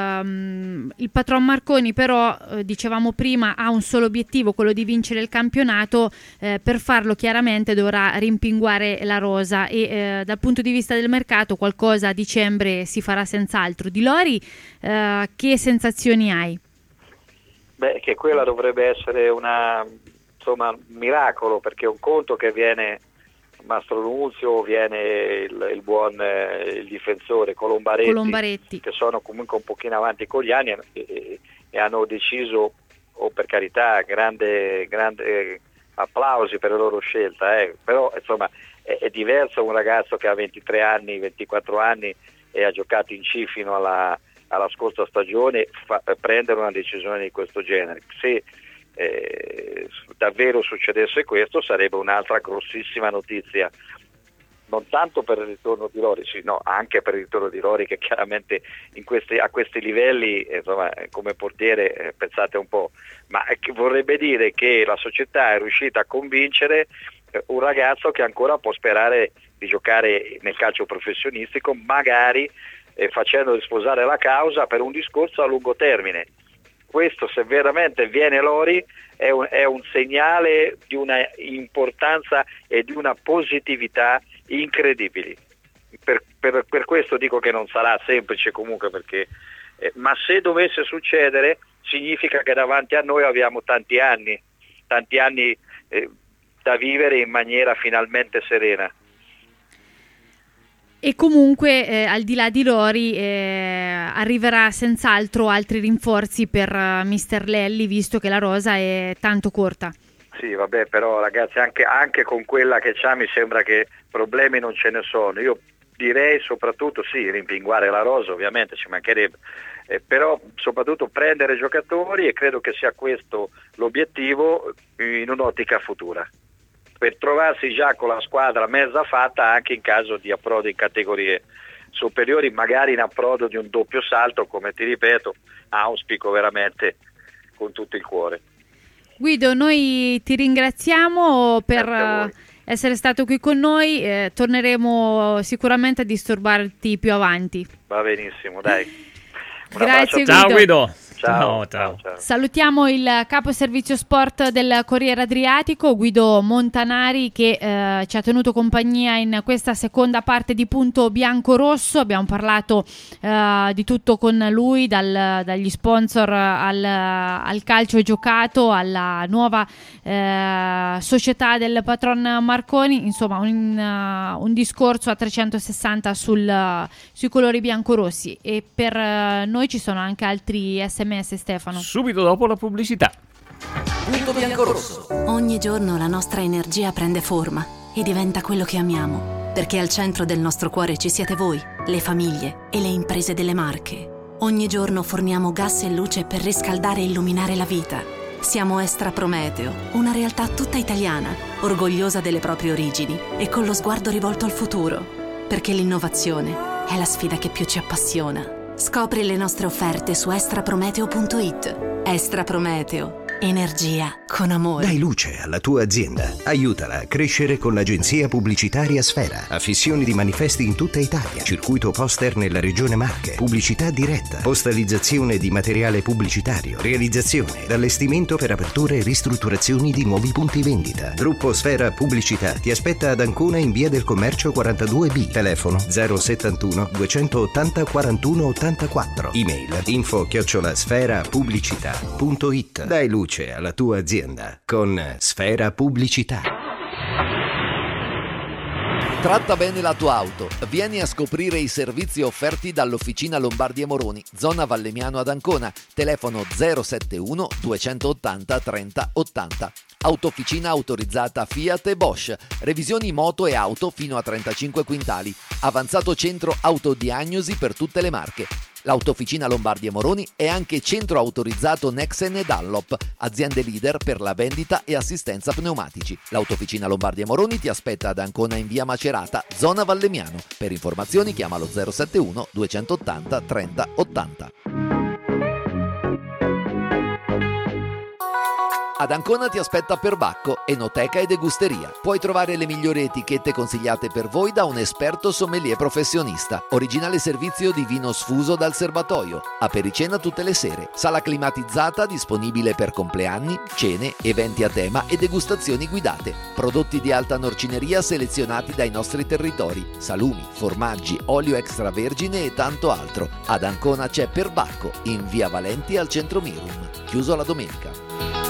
il patron Marconi però, dicevamo prima, ha un solo obiettivo, quello di vincere il campionato, per farlo chiaramente dovrà rimpinguare la rosa e dal punto di vista del mercato qualcosa a dicembre si farà senz'altro. Di Lori, che sensazioni hai? Beh, che quella dovrebbe essere un miracolo, perché un conto che viene Mastro Nunzio, viene il difensore Colombaretti, che sono comunque un pochino avanti con gli anni e hanno deciso, per carità, grande applausi per la loro scelta, però insomma è diverso un ragazzo che ha 23 anni, 24 anni e ha giocato in C fino alla scorsa stagione, prendere una decisione di questo genere. Se davvero succedesse questo sarebbe un'altra grossissima notizia, non tanto per il ritorno di Lori, anche per il ritorno di Lori, che chiaramente a questi livelli come portiere pensate un po', ma vorrebbe dire che la società è riuscita a convincere un ragazzo che ancora può sperare di giocare nel calcio professionistico, magari facendo sposare la causa per un discorso a lungo termine. Questo, se veramente viene Lori, è un segnale di una importanza e di una positività incredibili. Per questo dico che non sarà semplice comunque, perché ma se dovesse succedere significa che davanti a noi abbiamo tanti anni da vivere in maniera finalmente serena. E comunque al di là di Lori arriverà senz'altro altri rinforzi per Mister Lelli, visto che la rosa è tanto corta. Sì, vabbè, però ragazzi anche con quella che c'ha mi sembra che problemi non ce ne sono. Io direi soprattutto rimpinguare la rosa, ovviamente ci mancherebbe, però soprattutto prendere giocatori, e credo che sia questo l'obiettivo in un'ottica futura, per trovarsi già con la squadra mezza fatta anche in caso di approdo in categorie superiori, magari in approdo di un doppio salto, come ti ripeto, auspico veramente con tutto il cuore. Guido, noi ti ringraziamo per essere stato qui con noi, torneremo sicuramente a disturbarti più avanti. Va benissimo, dai. Grazie Guido. Ciao Guido. Ciao. Salutiamo il capo servizio sport del Corriere Adriatico, Guido Montanari, che ci ha tenuto compagnia in questa seconda parte di Punto Bianco-Rosso. Abbiamo parlato di tutto con lui, dagli sponsor al calcio giocato, alla nuova società del patron Marconi, insomma un discorso a 360 sui colori biancorossi. E per noi ci sono anche altri SMS, Stefano. Subito dopo la pubblicità. Punto Bianco-Rosso. Ogni giorno la nostra energia prende forma e diventa quello che amiamo, perché al centro del nostro cuore ci siete voi, le famiglie e le imprese delle Marche. Ogni giorno forniamo gas e luce per riscaldare e illuminare la vita. Siamo Estra Prometeo, una realtà tutta italiana, orgogliosa delle proprie origini e con lo sguardo rivolto al futuro, perché l'innovazione è la sfida che più ci appassiona. Scopri le nostre offerte su estraprometeo.it. Estra Prometeo. Energia con amore. Dai luce alla tua azienda. Aiutala a crescere con l'agenzia pubblicitaria Sfera. Affissioni di manifesti in tutta Italia. Circuito poster nella regione Marche. Pubblicità diretta. Postalizzazione di materiale pubblicitario. Realizzazione ed allestimento per aperture e ristrutturazioni di nuovi punti vendita. Gruppo Sfera Pubblicità ti aspetta ad Ancona in via del Commercio 42B. Telefono 071 280 41 84. Email info@sferapubblicità.it. Dai luce alla tua azienda con Sfera Pubblicità. Tratta bene la tua auto. Vieni a scoprire i servizi offerti dall'Officina Lombardi e Moroni, zona Valemiano ad Ancona. Telefono 071 280 30 80. Autofficina autorizzata Fiat e Bosch. Revisioni moto e auto fino a 35 quintali. Avanzato centro autodiagnosi per tutte le marche. L'Autofficina Lombardi e Moroni è anche centro autorizzato Nexen e Dunlop, aziende leader per la vendita e assistenza pneumatici. L'Autofficina Lombardi e Moroni ti aspetta ad Ancona in via Macerata, zona Vallemiano. Per informazioni chiamalo 071 280 30 80. Ad Ancona ti aspetta Perbacco, enoteca e degusteria. Puoi trovare le migliori etichette consigliate per voi da un esperto sommelier professionista. Originale servizio di vino sfuso dal serbatoio. Apericena tutte le sere. Sala climatizzata disponibile per compleanni, cene, eventi a tema e degustazioni guidate. Prodotti di alta norcineria selezionati dai nostri territori. Salumi, formaggi, olio extravergine e tanto altro. Ad Ancona c'è Perbacco, in via Valenti al centro Mirum. Chiuso la domenica.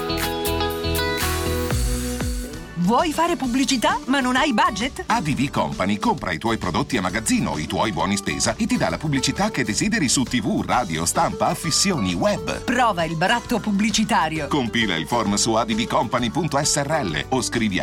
Vuoi fare pubblicità ma non hai budget? ADV Company compra i tuoi prodotti a magazzino, i tuoi buoni spesa e ti dà la pubblicità che desideri su TV, radio, stampa, affissioni, web. Prova il baratto pubblicitario. Compila il form su advcompany.srl o scrivi a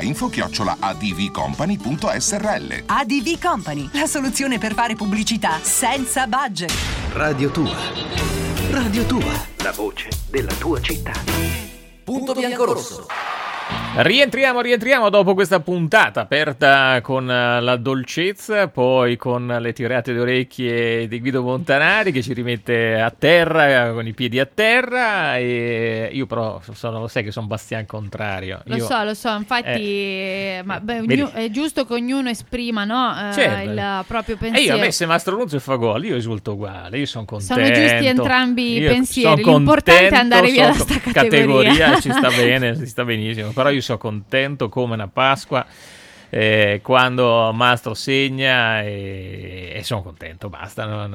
info@advcompany.srl. ADV Company, la soluzione per fare pubblicità senza budget. Radio Tua. Radio Tua. La voce della tua città. Punto biancorosso. Rientriamo dopo questa puntata aperta con la dolcezza, poi con le tirate di orecchie di Guido Montanari che ci rimette a terra, con i piedi a terra, e io però lo sai che sono Bastian contrario. Lo so, infatti è giusto che ognuno esprima, no? Certo. Il proprio pensiero. E io, a me se Mastro Nunzio fa gol, io esulto uguale, io sono contento. Sono giusti entrambi i pensieri, l'importante è andare via da sta categoria. Ci sta bene, ci sta benissimo, però io sono contento come una Pasqua quando Mastro segna e sono contento, basta,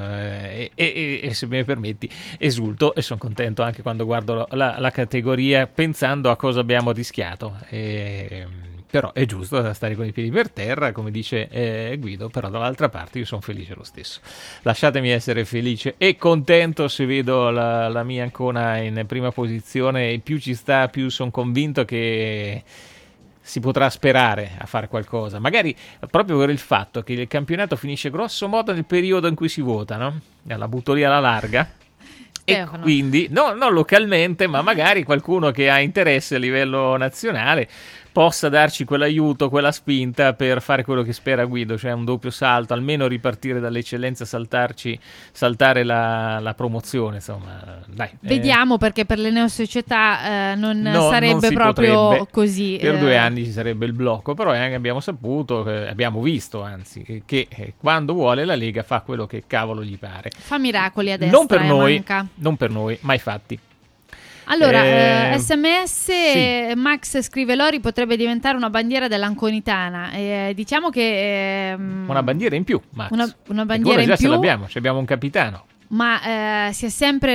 e se me permetti esulto e sono contento anche quando guardo la categoria pensando a cosa abbiamo rischiato, però è giusto stare con i piedi per terra, come dice Guido, però dall'altra parte io sono felice lo stesso. Lasciatemi essere felice e contento se vedo la mia Ancona in prima posizione, e più ci sta più sono convinto che si potrà sperare a fare qualcosa, magari proprio per il fatto che il campionato finisce grosso modo nel periodo in cui si vota, no? La butto lì alla larga. Stefano. E quindi, non localmente, ma magari qualcuno che ha interesse a livello nazionale possa darci quell'aiuto, quella spinta per fare quello che spera Guido, cioè un doppio salto, almeno ripartire dall'eccellenza, saltare la promozione, insomma, dai. Vediamo, perché per le neosocietà non sarebbe proprio potrebbe. Così. Per 2 anni ci sarebbe il blocco, però abbiamo saputo, abbiamo visto anzi, che quando vuole la Lega fa quello che cavolo gli pare. Fa miracoli adesso. Non per noi, mai fatti. Allora, SMS, sì. Max scrive: Lori potrebbe diventare una bandiera dell'Anconitana. Diciamo che una bandiera in più, Max. Una bandiera in più. Ce l'abbiamo, abbiamo un capitano. Ma si è sempre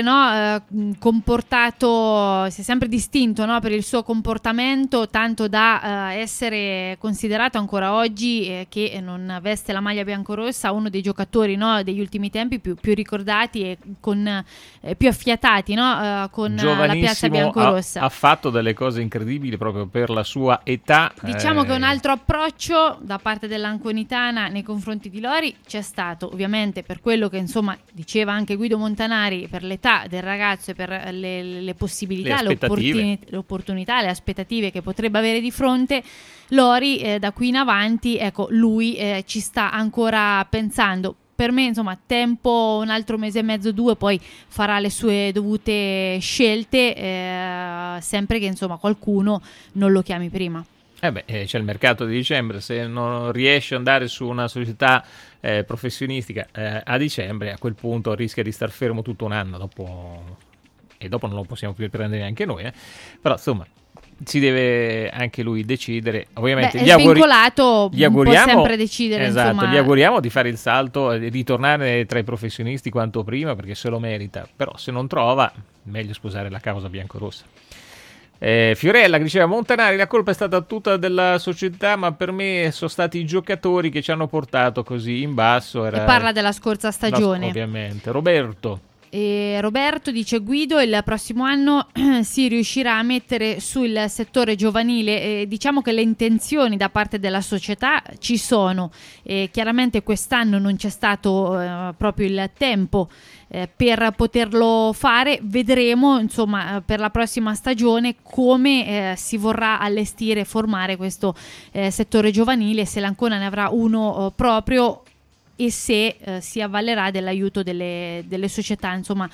comportato, si è sempre distinto, no, per il suo comportamento, tanto da essere considerato ancora oggi, che non veste la maglia biancorossa, uno dei giocatori, no, degli ultimi tempi più ricordati e con più affiatati, no, con la piazza biancorossa. Ha fatto delle cose incredibili proprio per la sua età. Diciamo che un altro approccio da parte dell'Anconitana nei confronti di Lori c'è stato, ovviamente, per quello che insomma diceva anche Guido Montanari, per l'età del ragazzo e per le possibilità, le opportunità, le aspettative che potrebbe avere di fronte. Lori da qui in avanti, ecco, lui ci sta ancora pensando. Per me, insomma, tempo, un altro mese e mezzo, 2, poi farà le sue dovute scelte, sempre che insomma qualcuno non lo chiami prima. C'è il mercato di dicembre, se non riesce ad andare su una società professionistica a dicembre, a quel punto rischia di star fermo tutto un anno, dopo non lo possiamo più prendere neanche noi, però insomma si deve anche lui decidere, ovviamente. È svincolato, può sempre decidere, esatto, insomma. Gli auguriamo di fare il salto e di tornare tra i professionisti quanto prima, perché se lo merita, però se non trova meglio sposare la causa biancorossa. Fiorella che diceva: Montanari, la colpa è stata tutta della società, ma per me sono stati i giocatori che ci hanno portato così in basso. E parla della scorsa stagione. Ovviamente. Roberto dice: Guido, il prossimo anno si riuscirà a mettere sul settore giovanile. Diciamo che le intenzioni da parte della società ci sono, chiaramente quest'anno non c'è stato proprio il tempo per poterlo fare. Vedremo insomma per la prossima stagione come si vorrà allestire e formare questo settore giovanile, se l'Ancona ne avrà uno proprio e se si avvalerà dell'aiuto delle società, insomma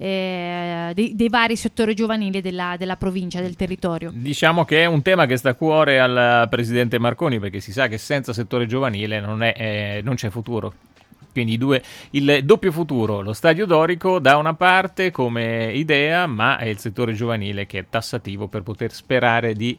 dei vari settori giovanili della provincia, del territorio. Diciamo che è un tema che sta a cuore al presidente Marconi, perché si sa che senza settore giovanile non c'è futuro. Quindi il doppio futuro, lo Stadio Dorico da una parte come idea, ma è il settore giovanile che è tassativo per poter sperare di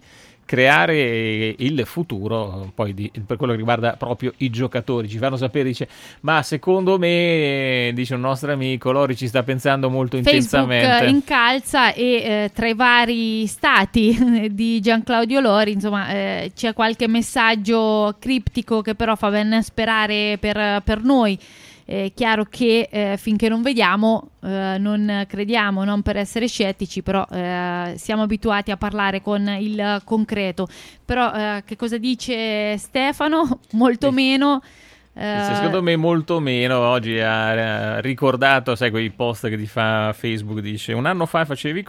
creare il futuro poi per quello che riguarda proprio i giocatori. Ci fanno sapere, dice: ma secondo me, dice un nostro amico, Lori ci sta pensando molto intensamente. Facebook incalza e tra i vari stati di Gianclaudio Lori, insomma, c'è qualche messaggio criptico che però fa ben sperare per noi. È chiaro che finché non vediamo non crediamo, non per essere scettici, però siamo abituati a parlare con il concreto. Però che cosa dice Stefano? Molto meno. Secondo me molto meno. Oggi ha ricordato, sai, quei post che ti fa Facebook, dice: un anno fa facevi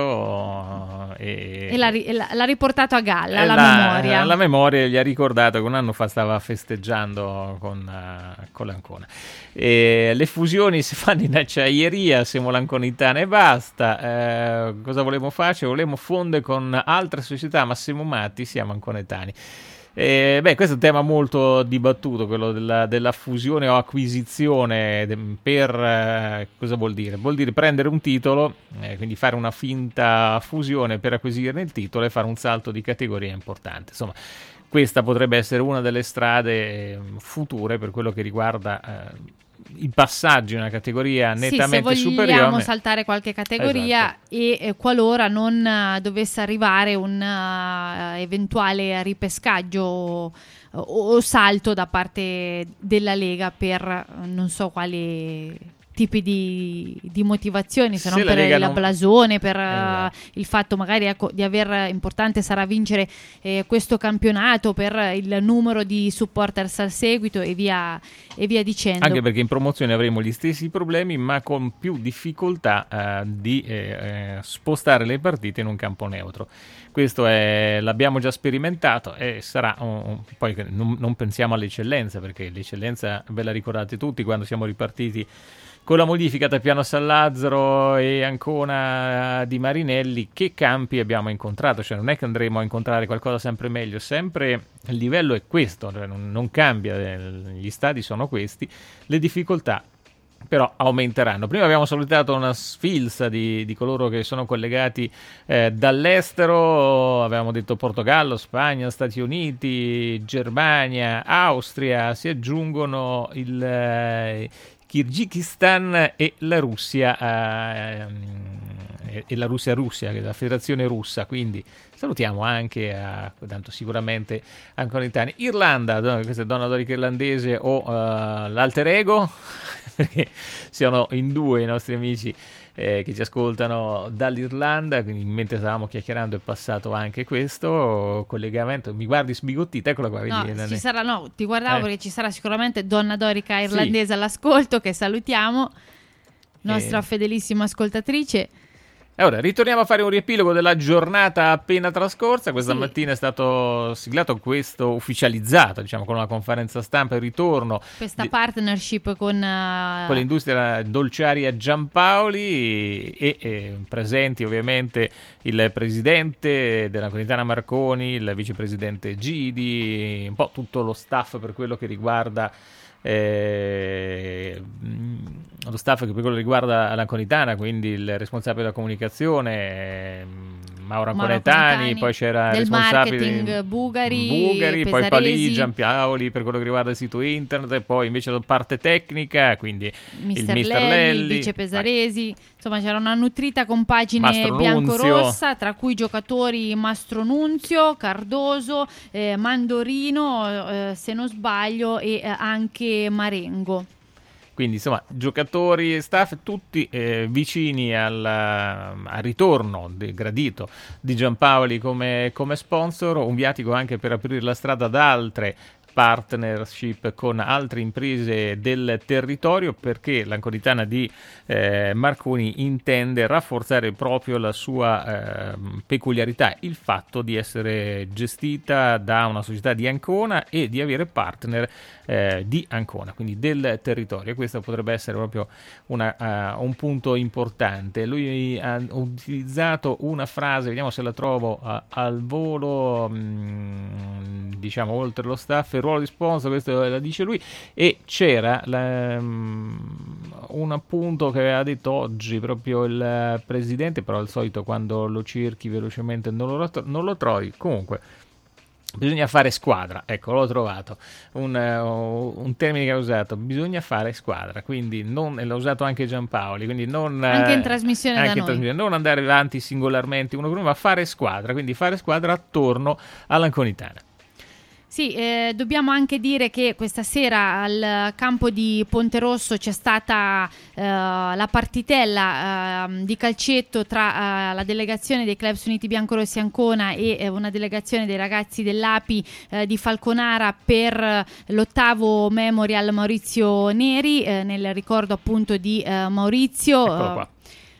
questo e l'ha riportato a galla memoria. La memoria gli ha ricordato che un anno fa stava festeggiando con l'Ancona. Le fusioni si fanno in acciaieria, siamo l'anconitana e basta. Cosa volevamo fare? Volevamo fondere con altre società, ma siamo matti, siamo anconetani. Questo è un tema molto dibattuto, quello della fusione o acquisizione per cosa vuol dire? Vuol dire prendere un titolo, quindi fare una finta fusione per acquisirne il titolo e fare un salto di categoria importante. Insomma, questa potrebbe essere una delle strade future per quello che riguarda il passaggio in una categoria nettamente se superiore. Vogliamo saltare qualche categoria, esatto. E qualora non dovesse arrivare un eventuale ripescaggio o salto da parte della Lega per non so quali tipi di motivazioni, se non per il blasone, per il fatto magari di aver, importante sarà vincere questo campionato, per il numero di supporters al seguito e via dicendo. Anche perché in promozione avremo gli stessi problemi, ma con più difficoltà di spostare le partite in un campo neutro. Questo l'abbiamo già sperimentato e sarà poi non pensiamo all'eccellenza, perché l'eccellenza ve la ricordate tutti quando siamo ripartiti con la modifica da Piano San Lazzaro e Ancona di Marinelli. Che campi abbiamo incontrato? Cioè non è che andremo a incontrare qualcosa sempre meglio, sempre il livello è questo, cioè non cambia, gli stadi sono questi, le difficoltà però aumenteranno. Prima abbiamo salutato una sfilza di coloro che sono collegati dall'estero, avevamo detto Portogallo, Spagna, Stati Uniti, Germania, Austria, si aggiungono il Kirghizistan e la Russia che è la federazione russa, quindi salutiamo anche tanto sicuramente anconitani. Irlanda, questa è Donna Dorica irlandese o l'alter ego, perché siano in due i nostri amici che ci ascoltano dall'Irlanda, quindi mentre stavamo chiacchierando è passato anche questo collegamento. Mi guardi sbigottita, eccola qua. Ti guardavo perché ci sarà sicuramente Donna Dorica irlandese all'ascolto, che salutiamo, nostra fedelissima ascoltatrice. Ora ritorniamo a fare un riepilogo della giornata appena trascorsa. Questa mattina è stato siglato ufficializzato, diciamo, con una conferenza stampa il ritorno. Questa partnership con l'industria dolciaria Giampaoli e presenti ovviamente il presidente della Comunità Marconi, il vicepresidente Gidi, un po' tutto lo staff per quello che riguarda l'Anconitana, quindi il responsabile della comunicazione Mauro Anconetani, poi c'era del responsabile marketing Bugari, poi Palì, Giampaoli per quello che riguarda il sito internet, e poi invece la parte tecnica, quindi il Mister Lelli, Vice Pesaresi, insomma c'era una nutrita compagine bianco-rossa, tra cui giocatori Mastronunzio, Cardoso, Mandorino, se non sbaglio, e anche Marengo. Quindi insomma giocatori e staff tutti vicini al ritorno gradito di Giampaoli come sponsor, un viatico anche per aprire la strada ad altre partnership con altre imprese del territorio, perché l'Anconitana di Marconi intende rafforzare proprio la sua peculiarità, il fatto di essere gestita da una società di Ancona e di avere partner di Ancona, quindi del territorio. Questo potrebbe essere proprio un punto importante. Lui ha utilizzato una frase, vediamo se la trovo al volo, diciamo oltre lo staff, il ruolo di sponsor, questo la dice lui, e c'era un appunto che aveva detto oggi proprio il presidente, però al solito quando lo cerchi velocemente non lo trovi. Comunque bisogna fare squadra, ecco, l'ho trovato, un termine che ha usato, bisogna fare squadra, quindi l'ha usato anche Giampaoli, quindi anche in trasmissione da noi, non andare avanti singolarmente uno con uno, ma fare squadra, quindi fare squadra attorno all'Anconitana. Sì, dobbiamo anche dire che questa sera al campo di Ponterosso c'è stata la partitella di calcetto tra la delegazione dei Clubs Uniti Biancorossi Ancona e una delegazione dei ragazzi dell'API di Falconara per l'8º Memorial Maurizio Neri, nel ricordo appunto di Maurizio. Eccolo qua.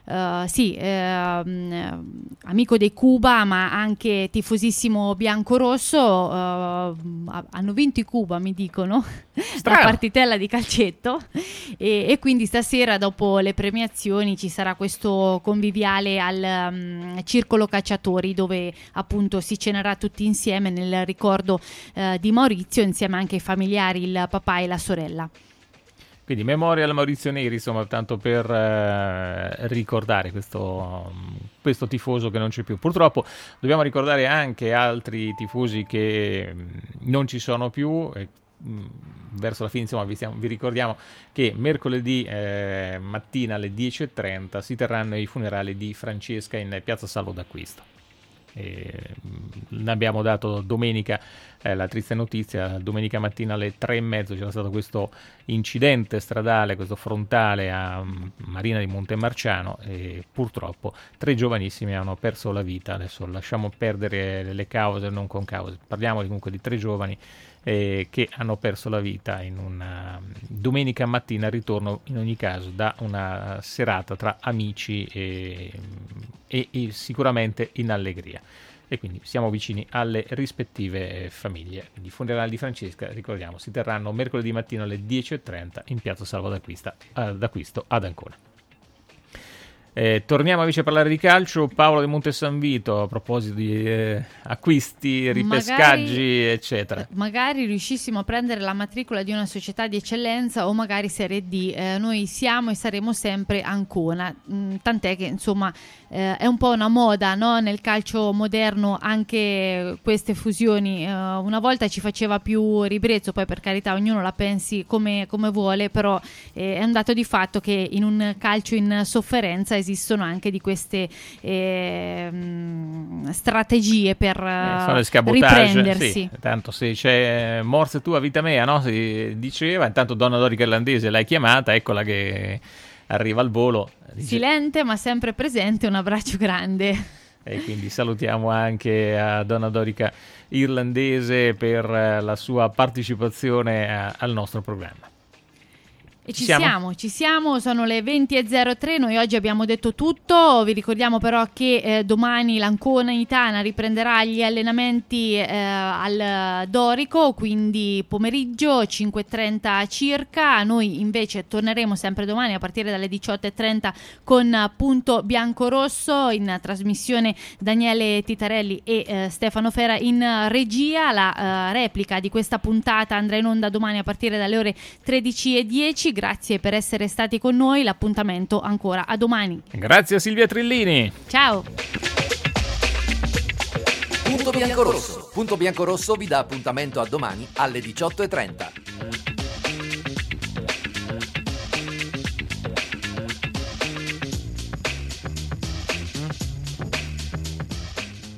Amico dei Cuba, ma anche tifosissimo biancorosso. Hanno vinto i Cuba, mi dicono, la partitella di calcetto, e quindi stasera dopo le premiazioni ci sarà questo conviviale al Circolo Cacciatori, dove appunto si cenerà tutti insieme nel ricordo di Maurizio, insieme anche ai familiari, il papà e la sorella. Quindi Memorial Maurizio Neri, insomma, tanto per ricordare questo tifoso che non c'è più. Purtroppo dobbiamo ricordare anche altri tifosi che non ci sono più. Verso la fine, insomma, vi ricordiamo che mercoledì mattina alle 10:30 si terranno i funerali di Francesca in piazza Salvo d'Acquisto. Ne abbiamo dato domenica la triste notizia. Domenica mattina alle 3:30 c'era stato questo incidente stradale, questo frontale a Marina di Montemarciano, e purtroppo 3 giovanissimi hanno perso la vita. Adesso lasciamo perdere le cause, non con cause, parliamo comunque di 3 giovani che hanno perso la vita in una domenica mattina al ritorno, in ogni caso, da una serata tra amici e sicuramente in allegria. E quindi siamo vicini alle rispettive famiglie. Quindi i funerali di Francesca, ricordiamo, si terranno mercoledì mattino alle 10:30 in piazza Salvo d'Acquisto ad Ancona. Torniamo invece a parlare di calcio. Paolo di Monte San Vito, a proposito di acquisti, ripescaggi, eccetera. Magari riuscissimo a prendere la matricola di una società di eccellenza o magari Serie D. Noi siamo e saremo sempre Ancona, tant'è che insomma è un po' una moda, no? Nel calcio moderno anche queste fusioni. Una volta ci faceva più ribrezzo, poi per carità ognuno la pensi come vuole, però è un dato di fatto che in un calcio in sofferenza esistono anche di queste strategie per riprendersi. Sì, tanto se c'è morse tua vita mea, no? Si diceva, intanto Donna Dorica Irlandese l'hai chiamata, eccola che arriva al volo. Silente ma sempre presente, un abbraccio grande. E quindi salutiamo anche a Donna Dorica Irlandese per la sua partecipazione al nostro programma. E ci siamo, sono le 20:03, noi oggi abbiamo detto tutto, vi ricordiamo però che domani l'Anconitana riprenderà gli allenamenti al Dorico, quindi pomeriggio 5:30 circa. Noi invece torneremo sempre domani a partire dalle 18:30 con Punto Biancorosso, in trasmissione Daniele Titarelli e Stefano Fera in regia. La replica di questa puntata andrà in onda domani a partire dalle ore 13:10. Grazie per essere stati con noi, l'appuntamento ancora a domani. Grazie a Silvia Trillini. Ciao. Punto Biancorosso. Punto Biancorosso vi dà appuntamento a domani alle 18:30.